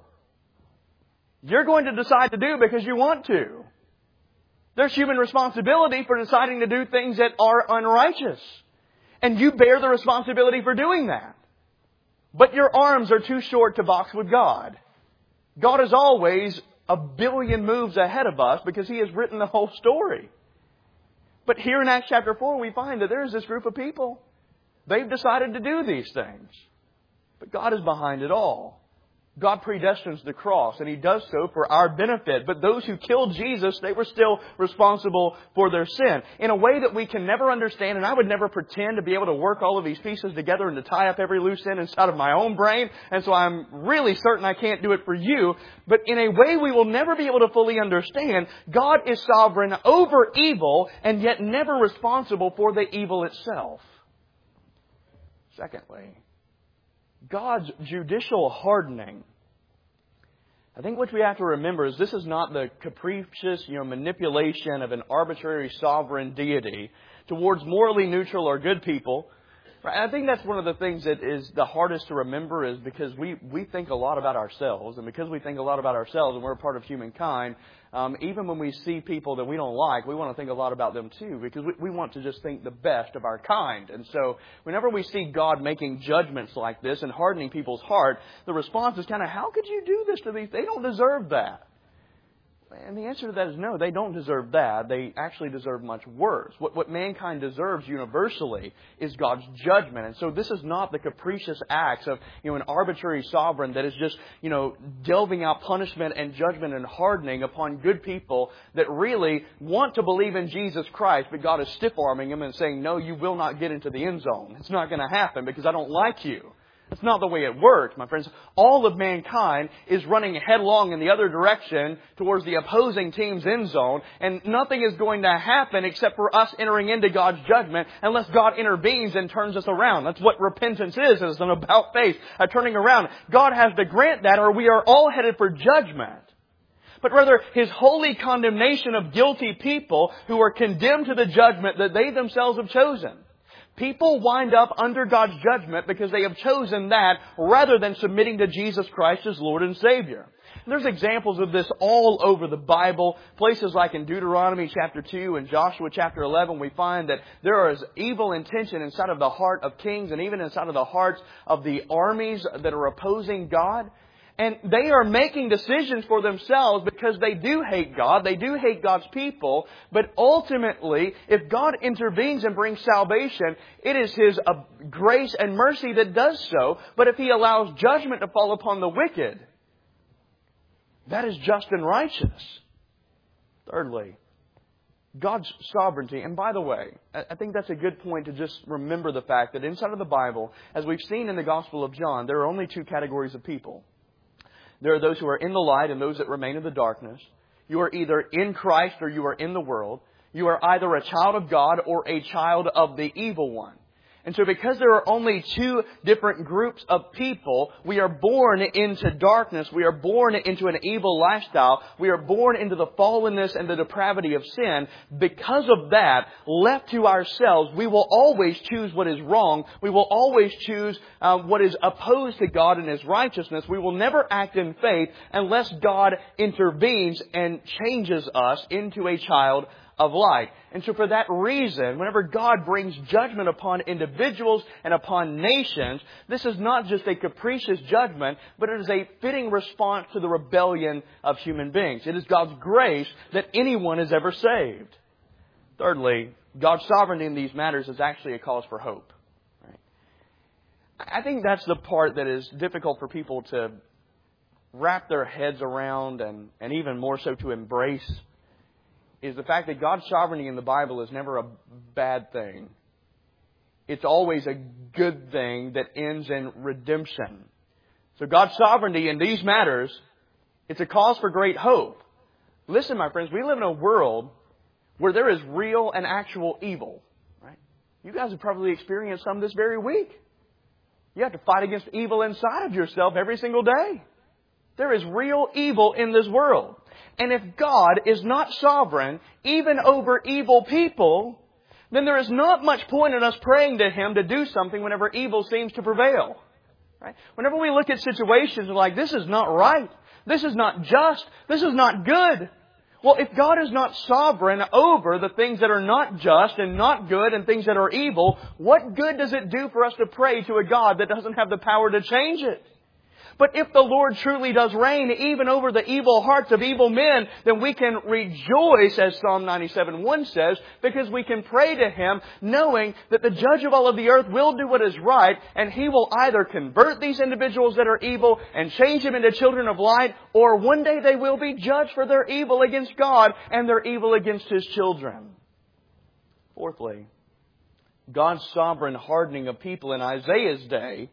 you're going to decide to do because you want to. There's human responsibility for deciding to do things that are unrighteous. And you bear the responsibility for doing that. But your arms are too short to box with God. God is always a billion moves ahead of us because He has written the whole story. But here in Acts chapter four, we find that there is this group of people. They've decided to do these things. But God is behind it all. God predestines the cross, and He does so for our benefit. But those who killed Jesus, they were still responsible for their sin in a way that we can never understand. And I would never pretend to be able to work all of these pieces together and to tie up every loose end inside of my own brain. And so I'm really certain I can't do it for you. But in a way we will never be able to fully understand, God is sovereign over evil and yet never responsible for the evil itself. Secondly, God's judicial hardening. I think what we have to remember is this is not the capricious, you know, manipulation of an arbitrary sovereign deity towards morally neutral or good people. I think that's one of the things that is the hardest to remember is because we, we think a lot about ourselves. And because we think a lot about ourselves and we're a part of humankind, um, even when we see people that we don't like, we want to think a lot about them too. Because we, we want to just think the best of our kind. And so whenever we see God making judgments like this and hardening people's heart, the response is kind of, how could you do this to these? They don't deserve that. And the answer to that is no, they don't deserve that. They actually deserve much worse. What, what mankind deserves universally is God's judgment. And so this is not the capricious acts of, you know, an arbitrary sovereign that is just, you know, delving out punishment and judgment and hardening upon good people that really want to believe in Jesus Christ, but God is stiff-arming them and saying, no, you will not get into the end zone. It's not going to happen because I don't like you. That's not the way it works, my friends. All of mankind is running headlong in the other direction towards the opposing team's end zone, and nothing is going to happen except for us entering into God's judgment unless God intervenes and turns us around. That's what repentance is. It's an about face, a turning around. God has to grant that or we are all headed for judgment. But rather, His holy condemnation of guilty people who are condemned to the judgment that they themselves have chosen. People wind up under God's judgment because they have chosen that rather than submitting to Jesus Christ as Lord and Savior. And there's examples of this all over the Bible. Places like in Deuteronomy chapter two and Joshua chapter eleven, we find that there is evil intention inside of the heart of kings and even inside of the hearts of the armies that are opposing God. And they are making decisions for themselves because they do hate God. They do hate God's people. But ultimately, if God intervenes and brings salvation, it is His uh, grace and mercy that does so. But if He allows judgment to fall upon the wicked, that is just and righteous. Thirdly, God's sovereignty. And by the way, I think that's a good point to just remember the fact that inside of the Bible, as we've seen in the Gospel of John, there are only two categories of people. There are those who are in the light and those that remain in the darkness. You are either in Christ or you are in the world. You are either a child of God or a child of the evil one. And so because there are only two different groups of people, we are born into darkness. We are born into an evil lifestyle. We are born into the fallenness and the depravity of sin. Because of that, left to ourselves, we will always choose what is wrong. We will always choose uh, what is opposed to God and His righteousness. We will never act in faith unless God intervenes and changes us into a child of light. And so for that reason, whenever God brings judgment upon individuals and upon nations, this is not just a capricious judgment, but it is a fitting response to the rebellion of human beings. It is God's grace that anyone is ever saved. Thirdly, God's sovereignty in these matters is actually a cause for hope. Right? I think that's the part that is difficult for people to wrap their heads around and, and even more so to embrace, is the fact that God's sovereignty in the Bible is never a bad thing. It's always a good thing that ends in redemption. So God's sovereignty in these matters, it's a cause for great hope. Listen, my friends, we live in a world where there is real and actual evil. Right? You guys have probably experienced some this very week. You have to fight against evil inside of yourself every single day. There is real evil in this world. And if God is not sovereign, even over evil people, then there is not much point in us praying to Him to do something whenever evil seems to prevail. Right? Whenever we look at situations like, this is not right, this is not just, this is not good. Well, if God is not sovereign over the things that are not just and not good and things that are evil, what good does it do for us to pray to a God that doesn't have the power to change it? But if the Lord truly does reign even over the evil hearts of evil men, then we can rejoice, as Psalm ninety-seven one says, because we can pray to Him knowing that the Judge of all of the earth will do what is right, and He will either convert these individuals that are evil and change them into children of light, or one day they will be judged for their evil against God and their evil against His children. Fourthly, God's sovereign hardening of people in Isaiah's day,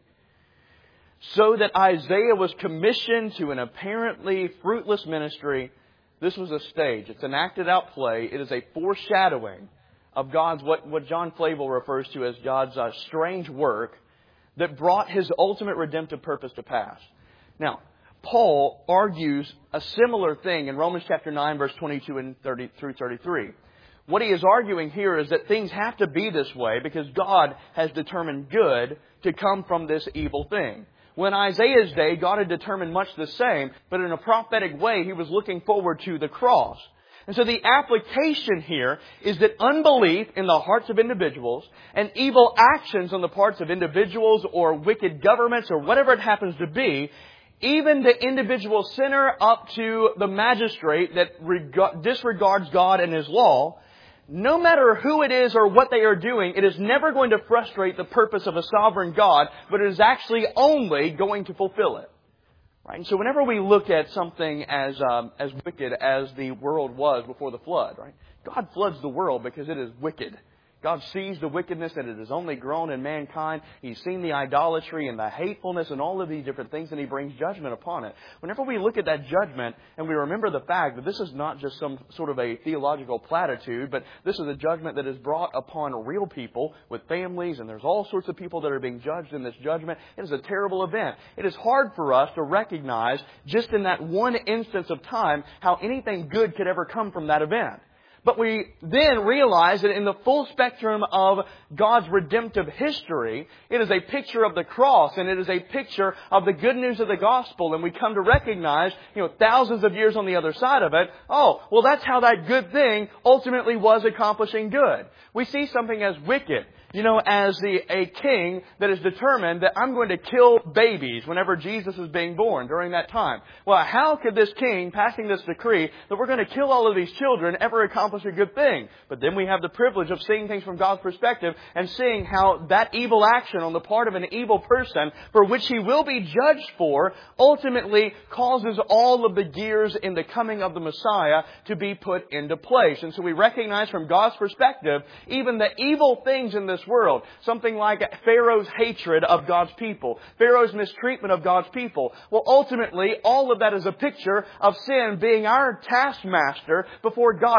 so that Isaiah was commissioned to an apparently fruitless ministry. This was a stage. It's an acted out play. It is a foreshadowing of God's, what, what John Flavel refers to as God's uh, strange work that brought His ultimate redemptive purpose to pass. Now, Paul argues a similar thing in Romans chapter nine, verse twenty-two and thirty through thirty-three. What he is arguing here is that things have to be this way because God has determined good to come from this evil thing. Well, in Isaiah's day, God had determined much the same, but in a prophetic way, He was looking forward to the cross. And so the application here is that unbelief in the hearts of individuals and evil actions on the parts of individuals or wicked governments or whatever it happens to be, even the individual sinner up to the magistrate that reg- disregards God and His law, no matter who it is or what they are doing, it is never going to frustrate the purpose of a sovereign God, but it is actually only going to fulfill it. Right? And so whenever we look at something as um, as wicked as the world was before the flood, right? God floods the world because it is wicked. God sees the wickedness and it has only grown in mankind. He's seen the idolatry and the hatefulness and all of these different things, and He brings judgment upon it. Whenever we look at that judgment and we remember the fact that this is not just some sort of a theological platitude, but this is a judgment that is brought upon real people with families, and there's all sorts of people that are being judged in this judgment. It is a terrible event. It is hard for us to recognize just in that one instance of time how anything good could ever come from that event. But we then realize that in the full spectrum of God's redemptive history, it is a picture of the cross and it is a picture of the good news of the gospel. And we come to recognize, you know, thousands of years on the other side of it, oh, well, that's how that good thing ultimately was accomplishing good. We see something as wicked, you know, as the a king that is determined that I'm going to kill babies whenever Jesus is being born during that time. Well, how could this king, passing this decree that we're going to kill all of these children, ever accomplish a good thing? But then we have the privilege of seeing things from God's perspective and seeing how that evil action on the part of an evil person, for which he will be judged for, ultimately causes all of the gears in the coming of the Messiah to be put into place. And so we recognize from God's perspective, even the evil things in this world, something like Pharaoh's hatred of God's people, Pharaoh's mistreatment of God's people. Well, ultimately, all of that is a picture of sin being our taskmaster before God sets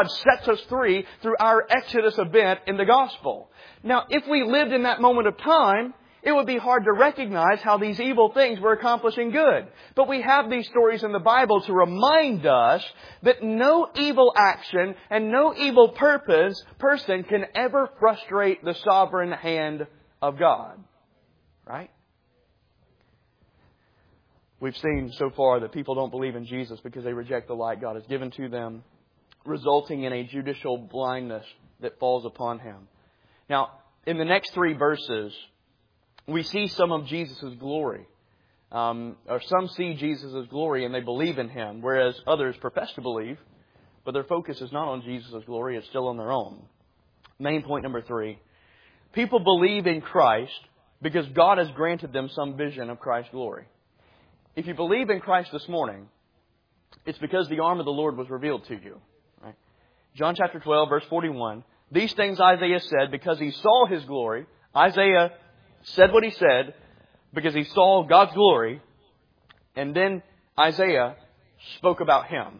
sets us free through our Exodus event in the Gospel. Now, if we lived in that moment of time, it would be hard to recognize how these evil things were accomplishing good. But we have these stories in the Bible to remind us that no evil action and no evil purpose person can ever frustrate the sovereign hand of God. Right? We've seen so far that people don't believe in Jesus because they reject the light God has given to them, resulting in a judicial blindness that falls upon Him. Now, in the next three verses, we see some of Jesus' glory. Um, or some see Jesus' glory and they believe in Him, whereas others profess to believe, but their focus is not on Jesus' glory, it's still on their own. Main point number three. People believe in Christ because God has granted them some vision of Christ's glory. If you believe in Christ this morning, it's because the arm of the Lord was revealed to you. Right? John chapter twelve, verse forty-one. These things Isaiah said because he saw His glory. Isaiah said what he said because he saw God's glory. And then Isaiah spoke about Him.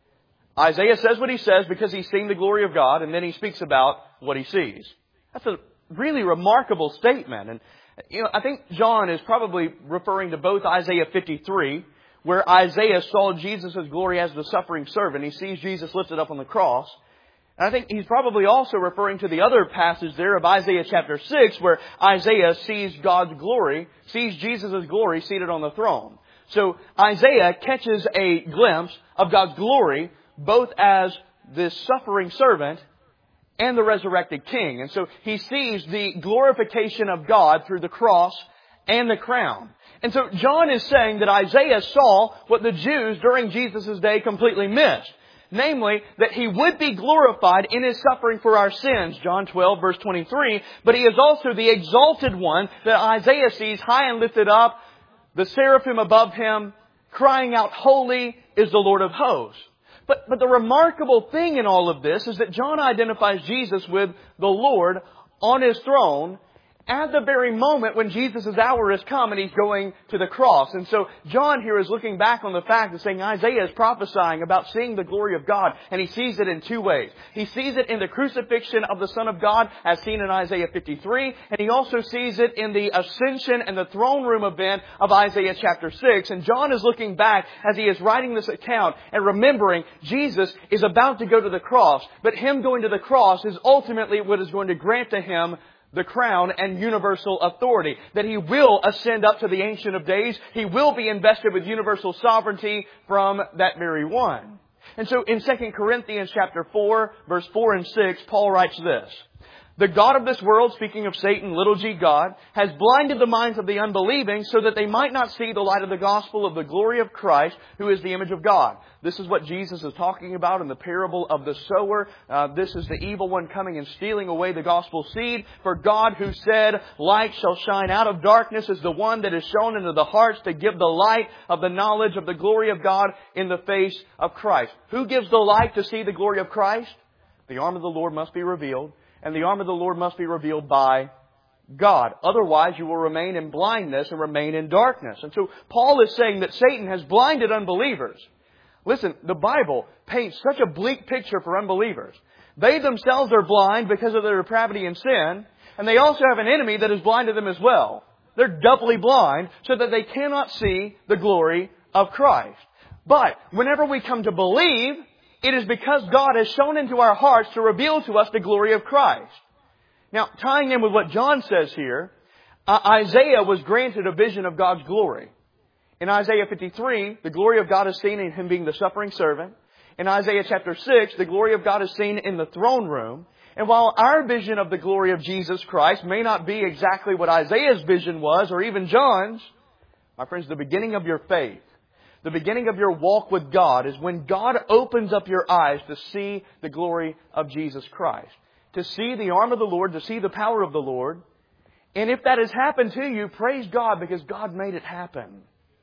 Isaiah says what he says because he's seen the glory of God. And then he speaks about what he sees. That's a really remarkable statement. And you know, I think John is probably referring to both Isaiah fifty-three, where Isaiah saw Jesus' glory as the suffering servant. He sees Jesus lifted up on the cross. And I think he's probably also referring to the other passage there of Isaiah chapter six, where Isaiah sees God's glory, sees Jesus' glory seated on the throne. So Isaiah catches a glimpse of God's glory, both as this suffering servant and the resurrected King. And so he sees the glorification of God through the cross and the crown. And so John is saying that Isaiah saw what the Jews during Jesus' day completely missed. Namely, that He would be glorified in His suffering for our sins, John twelve, verse twenty-three. But He is also the exalted one that Isaiah sees high and lifted up, the seraphim above Him, crying out, "Holy is the Lord of hosts." But, but the remarkable thing in all of this is that John identifies Jesus with the Lord on His throne at the very moment when Jesus' hour has come and He's going to the cross. And so John here is looking back on the fact of saying Isaiah is prophesying about seeing the glory of God. And he sees it in two ways. He sees it in the crucifixion of the Son of God as seen in Isaiah fifty-three. And he also sees it in the ascension and the throne room event of Isaiah chapter six. And John is looking back as he is writing this account and remembering Jesus is about to go to the cross. But Him going to the cross is ultimately what is going to grant to Him the crown and universal authority. That He will ascend up to the Ancient of Days. He will be invested with universal sovereignty from that very one. And so in Second Corinthians chapter four, verse four and six, Paul writes this. The God of this world, speaking of Satan, little g God, has blinded the minds of the unbelieving so that they might not see the light of the gospel of the glory of Christ, who is the image of God. This is what Jesus is talking about in the parable of the sower. Uh, this is the evil one coming and stealing away the gospel seed. For God, who said, "Light shall shine out of darkness," is the one that is shown into the hearts to give the light of the knowledge of the glory of God in the face of Christ. Who gives the light to see the glory of Christ? The arm of the Lord must be revealed. And the arm of the Lord must be revealed by God. Otherwise, you will remain in blindness and remain in darkness. And so Paul is saying that Satan has blinded unbelievers. Listen, the Bible paints such a bleak picture for unbelievers. They themselves are blind because of their depravity and sin. And they also have an enemy that has blinded them as well. They're doubly blind so that they cannot see the glory of Christ. But whenever we come to believe, it is because God has shown into our hearts to reveal to us the glory of Christ. Now, tying in with what John says here, uh, Isaiah was granted a vision of God's glory. In Isaiah fifty-three, the glory of God is seen in Him being the suffering servant. In Isaiah chapter six, the glory of God is seen in the throne room. And while our vision of the glory of Jesus Christ may not be exactly what Isaiah's vision was, or even John's, my friends, the beginning of your faith, the beginning of your walk with God is when God opens up your eyes to see the glory of Jesus Christ. To see the arm of the Lord, to see the power of the Lord. And if that has happened to you, praise God because God made it happen.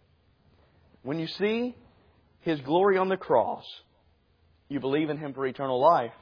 When you see His glory on the cross, you believe in Him for eternal life.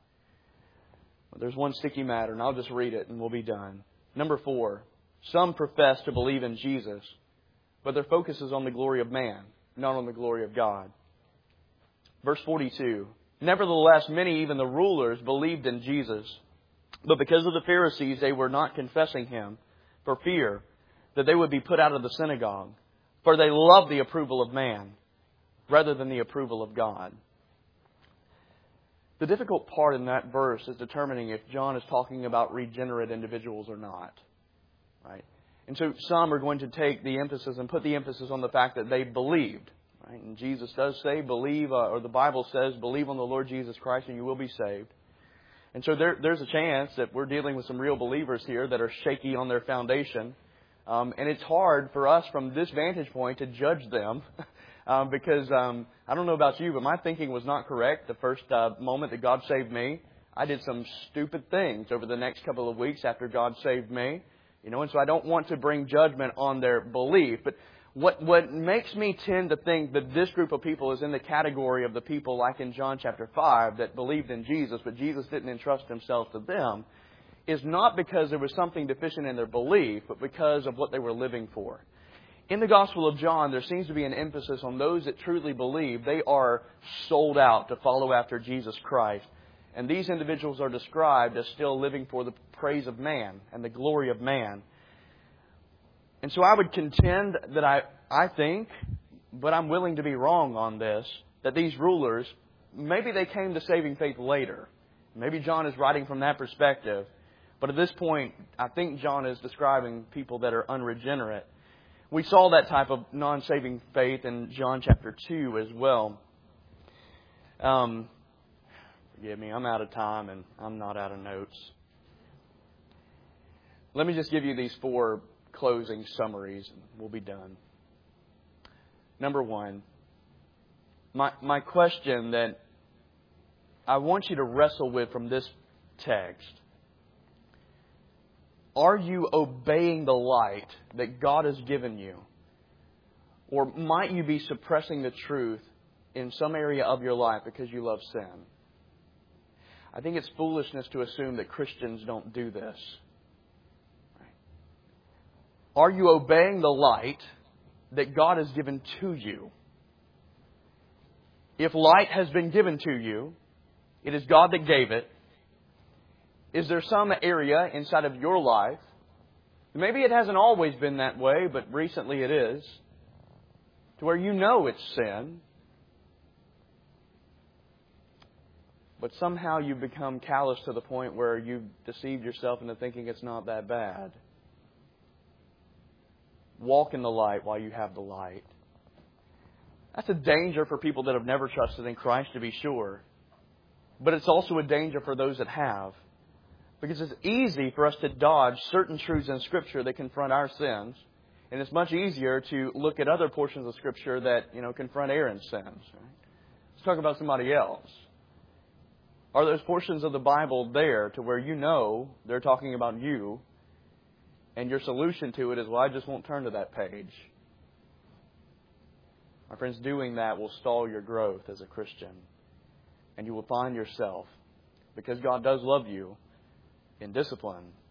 But there's one sticky matter, and I'll just read it and we'll be done. Number four, some profess to believe in Jesus, but their focus is on the glory of man, not on the glory of God. Verse forty-two, Nevertheless, many, even the rulers, believed in Jesus. But because of the Pharisees, they were not confessing Him for fear that they would be put out of the synagogue. For they loved the approval of man rather than the approval of God. The difficult part in that verse is determining if John is talking about regenerate individuals or not. Right? And so some are going to take the emphasis and put the emphasis on the fact that they believed. Right? And Jesus does say, believe, uh, or the Bible says, believe on the Lord Jesus Christ and you will be saved. And so there, there's a chance that we're dealing with some real believers here that are shaky on their foundation. Um, and it's hard for us from this vantage point to judge them. Um, because um, I don't know about you, but my thinking was not correct the first uh, moment that God saved me. I did some stupid things over the next couple of weeks after God saved me. You know, and so I don't want to bring judgment on their belief. But what what makes me tend to think that this group of people is in the category of the people like in John chapter five that believed in Jesus, but Jesus didn't entrust Himself to them, is not because there was something deficient in their belief, but because of what they were living for. In the Gospel of John, there seems to be an emphasis on those that truly believe. They are sold out to follow after Jesus Christ. And these individuals are described as still living for the praise of man and the glory of man. And so I would contend that I, I think, but I'm willing to be wrong on this, that these rulers, maybe they came to saving faith later. Maybe John is writing from that perspective. But at this point, I think John is describing people that are unregenerate. We saw that type of non-saving faith in John chapter two as well. Um, forgive me, I'm out of time and I'm not out of notes. Let me just give you these four closing summaries and we'll be done. Number one, my, my question that I want you to wrestle with from this text. Are you obeying the light that God has given you? Or might you be suppressing the truth in some area of your life because you love sin? I think it's foolishness to assume that Christians don't do this. Are you obeying the light that God has given to you? If light has been given to you, it is God that gave it. Is there some area inside of your life, maybe it hasn't always been that way, but recently it is, to where you know it's sin, but somehow you've become callous to the point where you've deceived yourself into thinking it's not that bad? Walk in the light while you have the light. That's a danger for people that have never trusted in Christ, to be sure. But it's also a danger for those that have. Because it's easy for us to dodge certain truths in Scripture that confront our sins. And it's much easier to look at other portions of Scripture that, you know, confront Aaron's sins. Right? Let's talk about somebody else. Are those portions of the Bible there to where you know they're talking about you, and your solution to it is, well, I just won't turn to that page? My friends, doing that will stall your growth as a Christian. And you will find yourself, because God does love you, in discipline